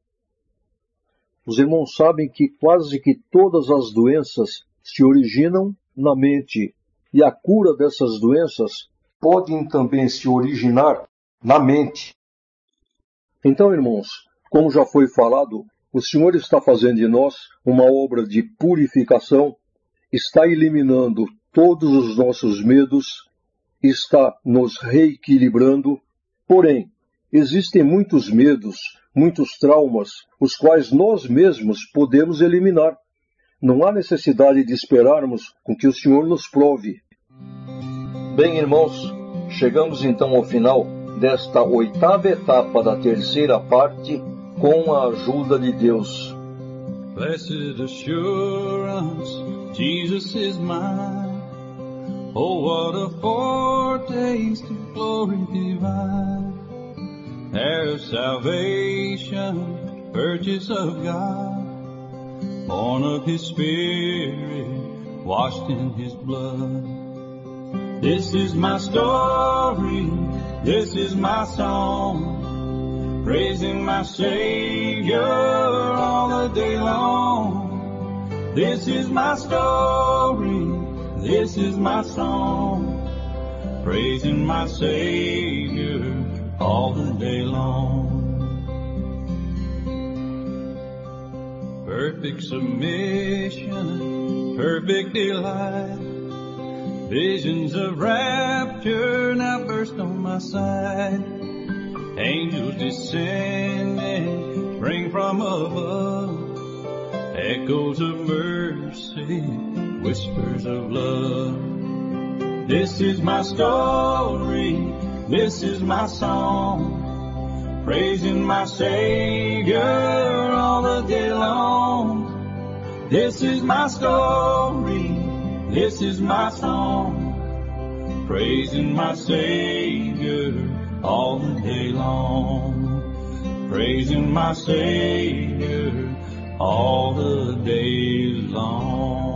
Os irmãos sabem que quase que todas as doenças se originam na mente, e a cura dessas doenças podem também se originar na mente. Então, irmãos, como já foi falado, o Senhor está fazendo de nós uma obra de purificação, está eliminando todos os nossos medos, está nos reequilibrando. Porém, existem muitos medos, muitos traumas, os quais nós mesmos podemos eliminar. Não há necessidade de esperarmos com que o Senhor nos prove. Bem, irmãos, chegamos então ao final desta oitava etapa da terceira parte com a ajuda de Deus. Blessed assurance, Jesus is mine. Oh, what a foretaste of glory divine. Heir of salvation, purchase of God, born of His Spirit, washed in His blood. This is my story, this is my song, praising my Savior all the day long. This is my story, this is my song, praising my Savior all the day long. Perfect submission, perfect delight, visions of rapture now burst on my sight. Angels descending, ring from above, echoes of mercy, whispers of love. This is my story, this is my song, praising my Savior all the day long. This is my story, this is my song, praising my Savior all the day long. Praising my Savior all the day long.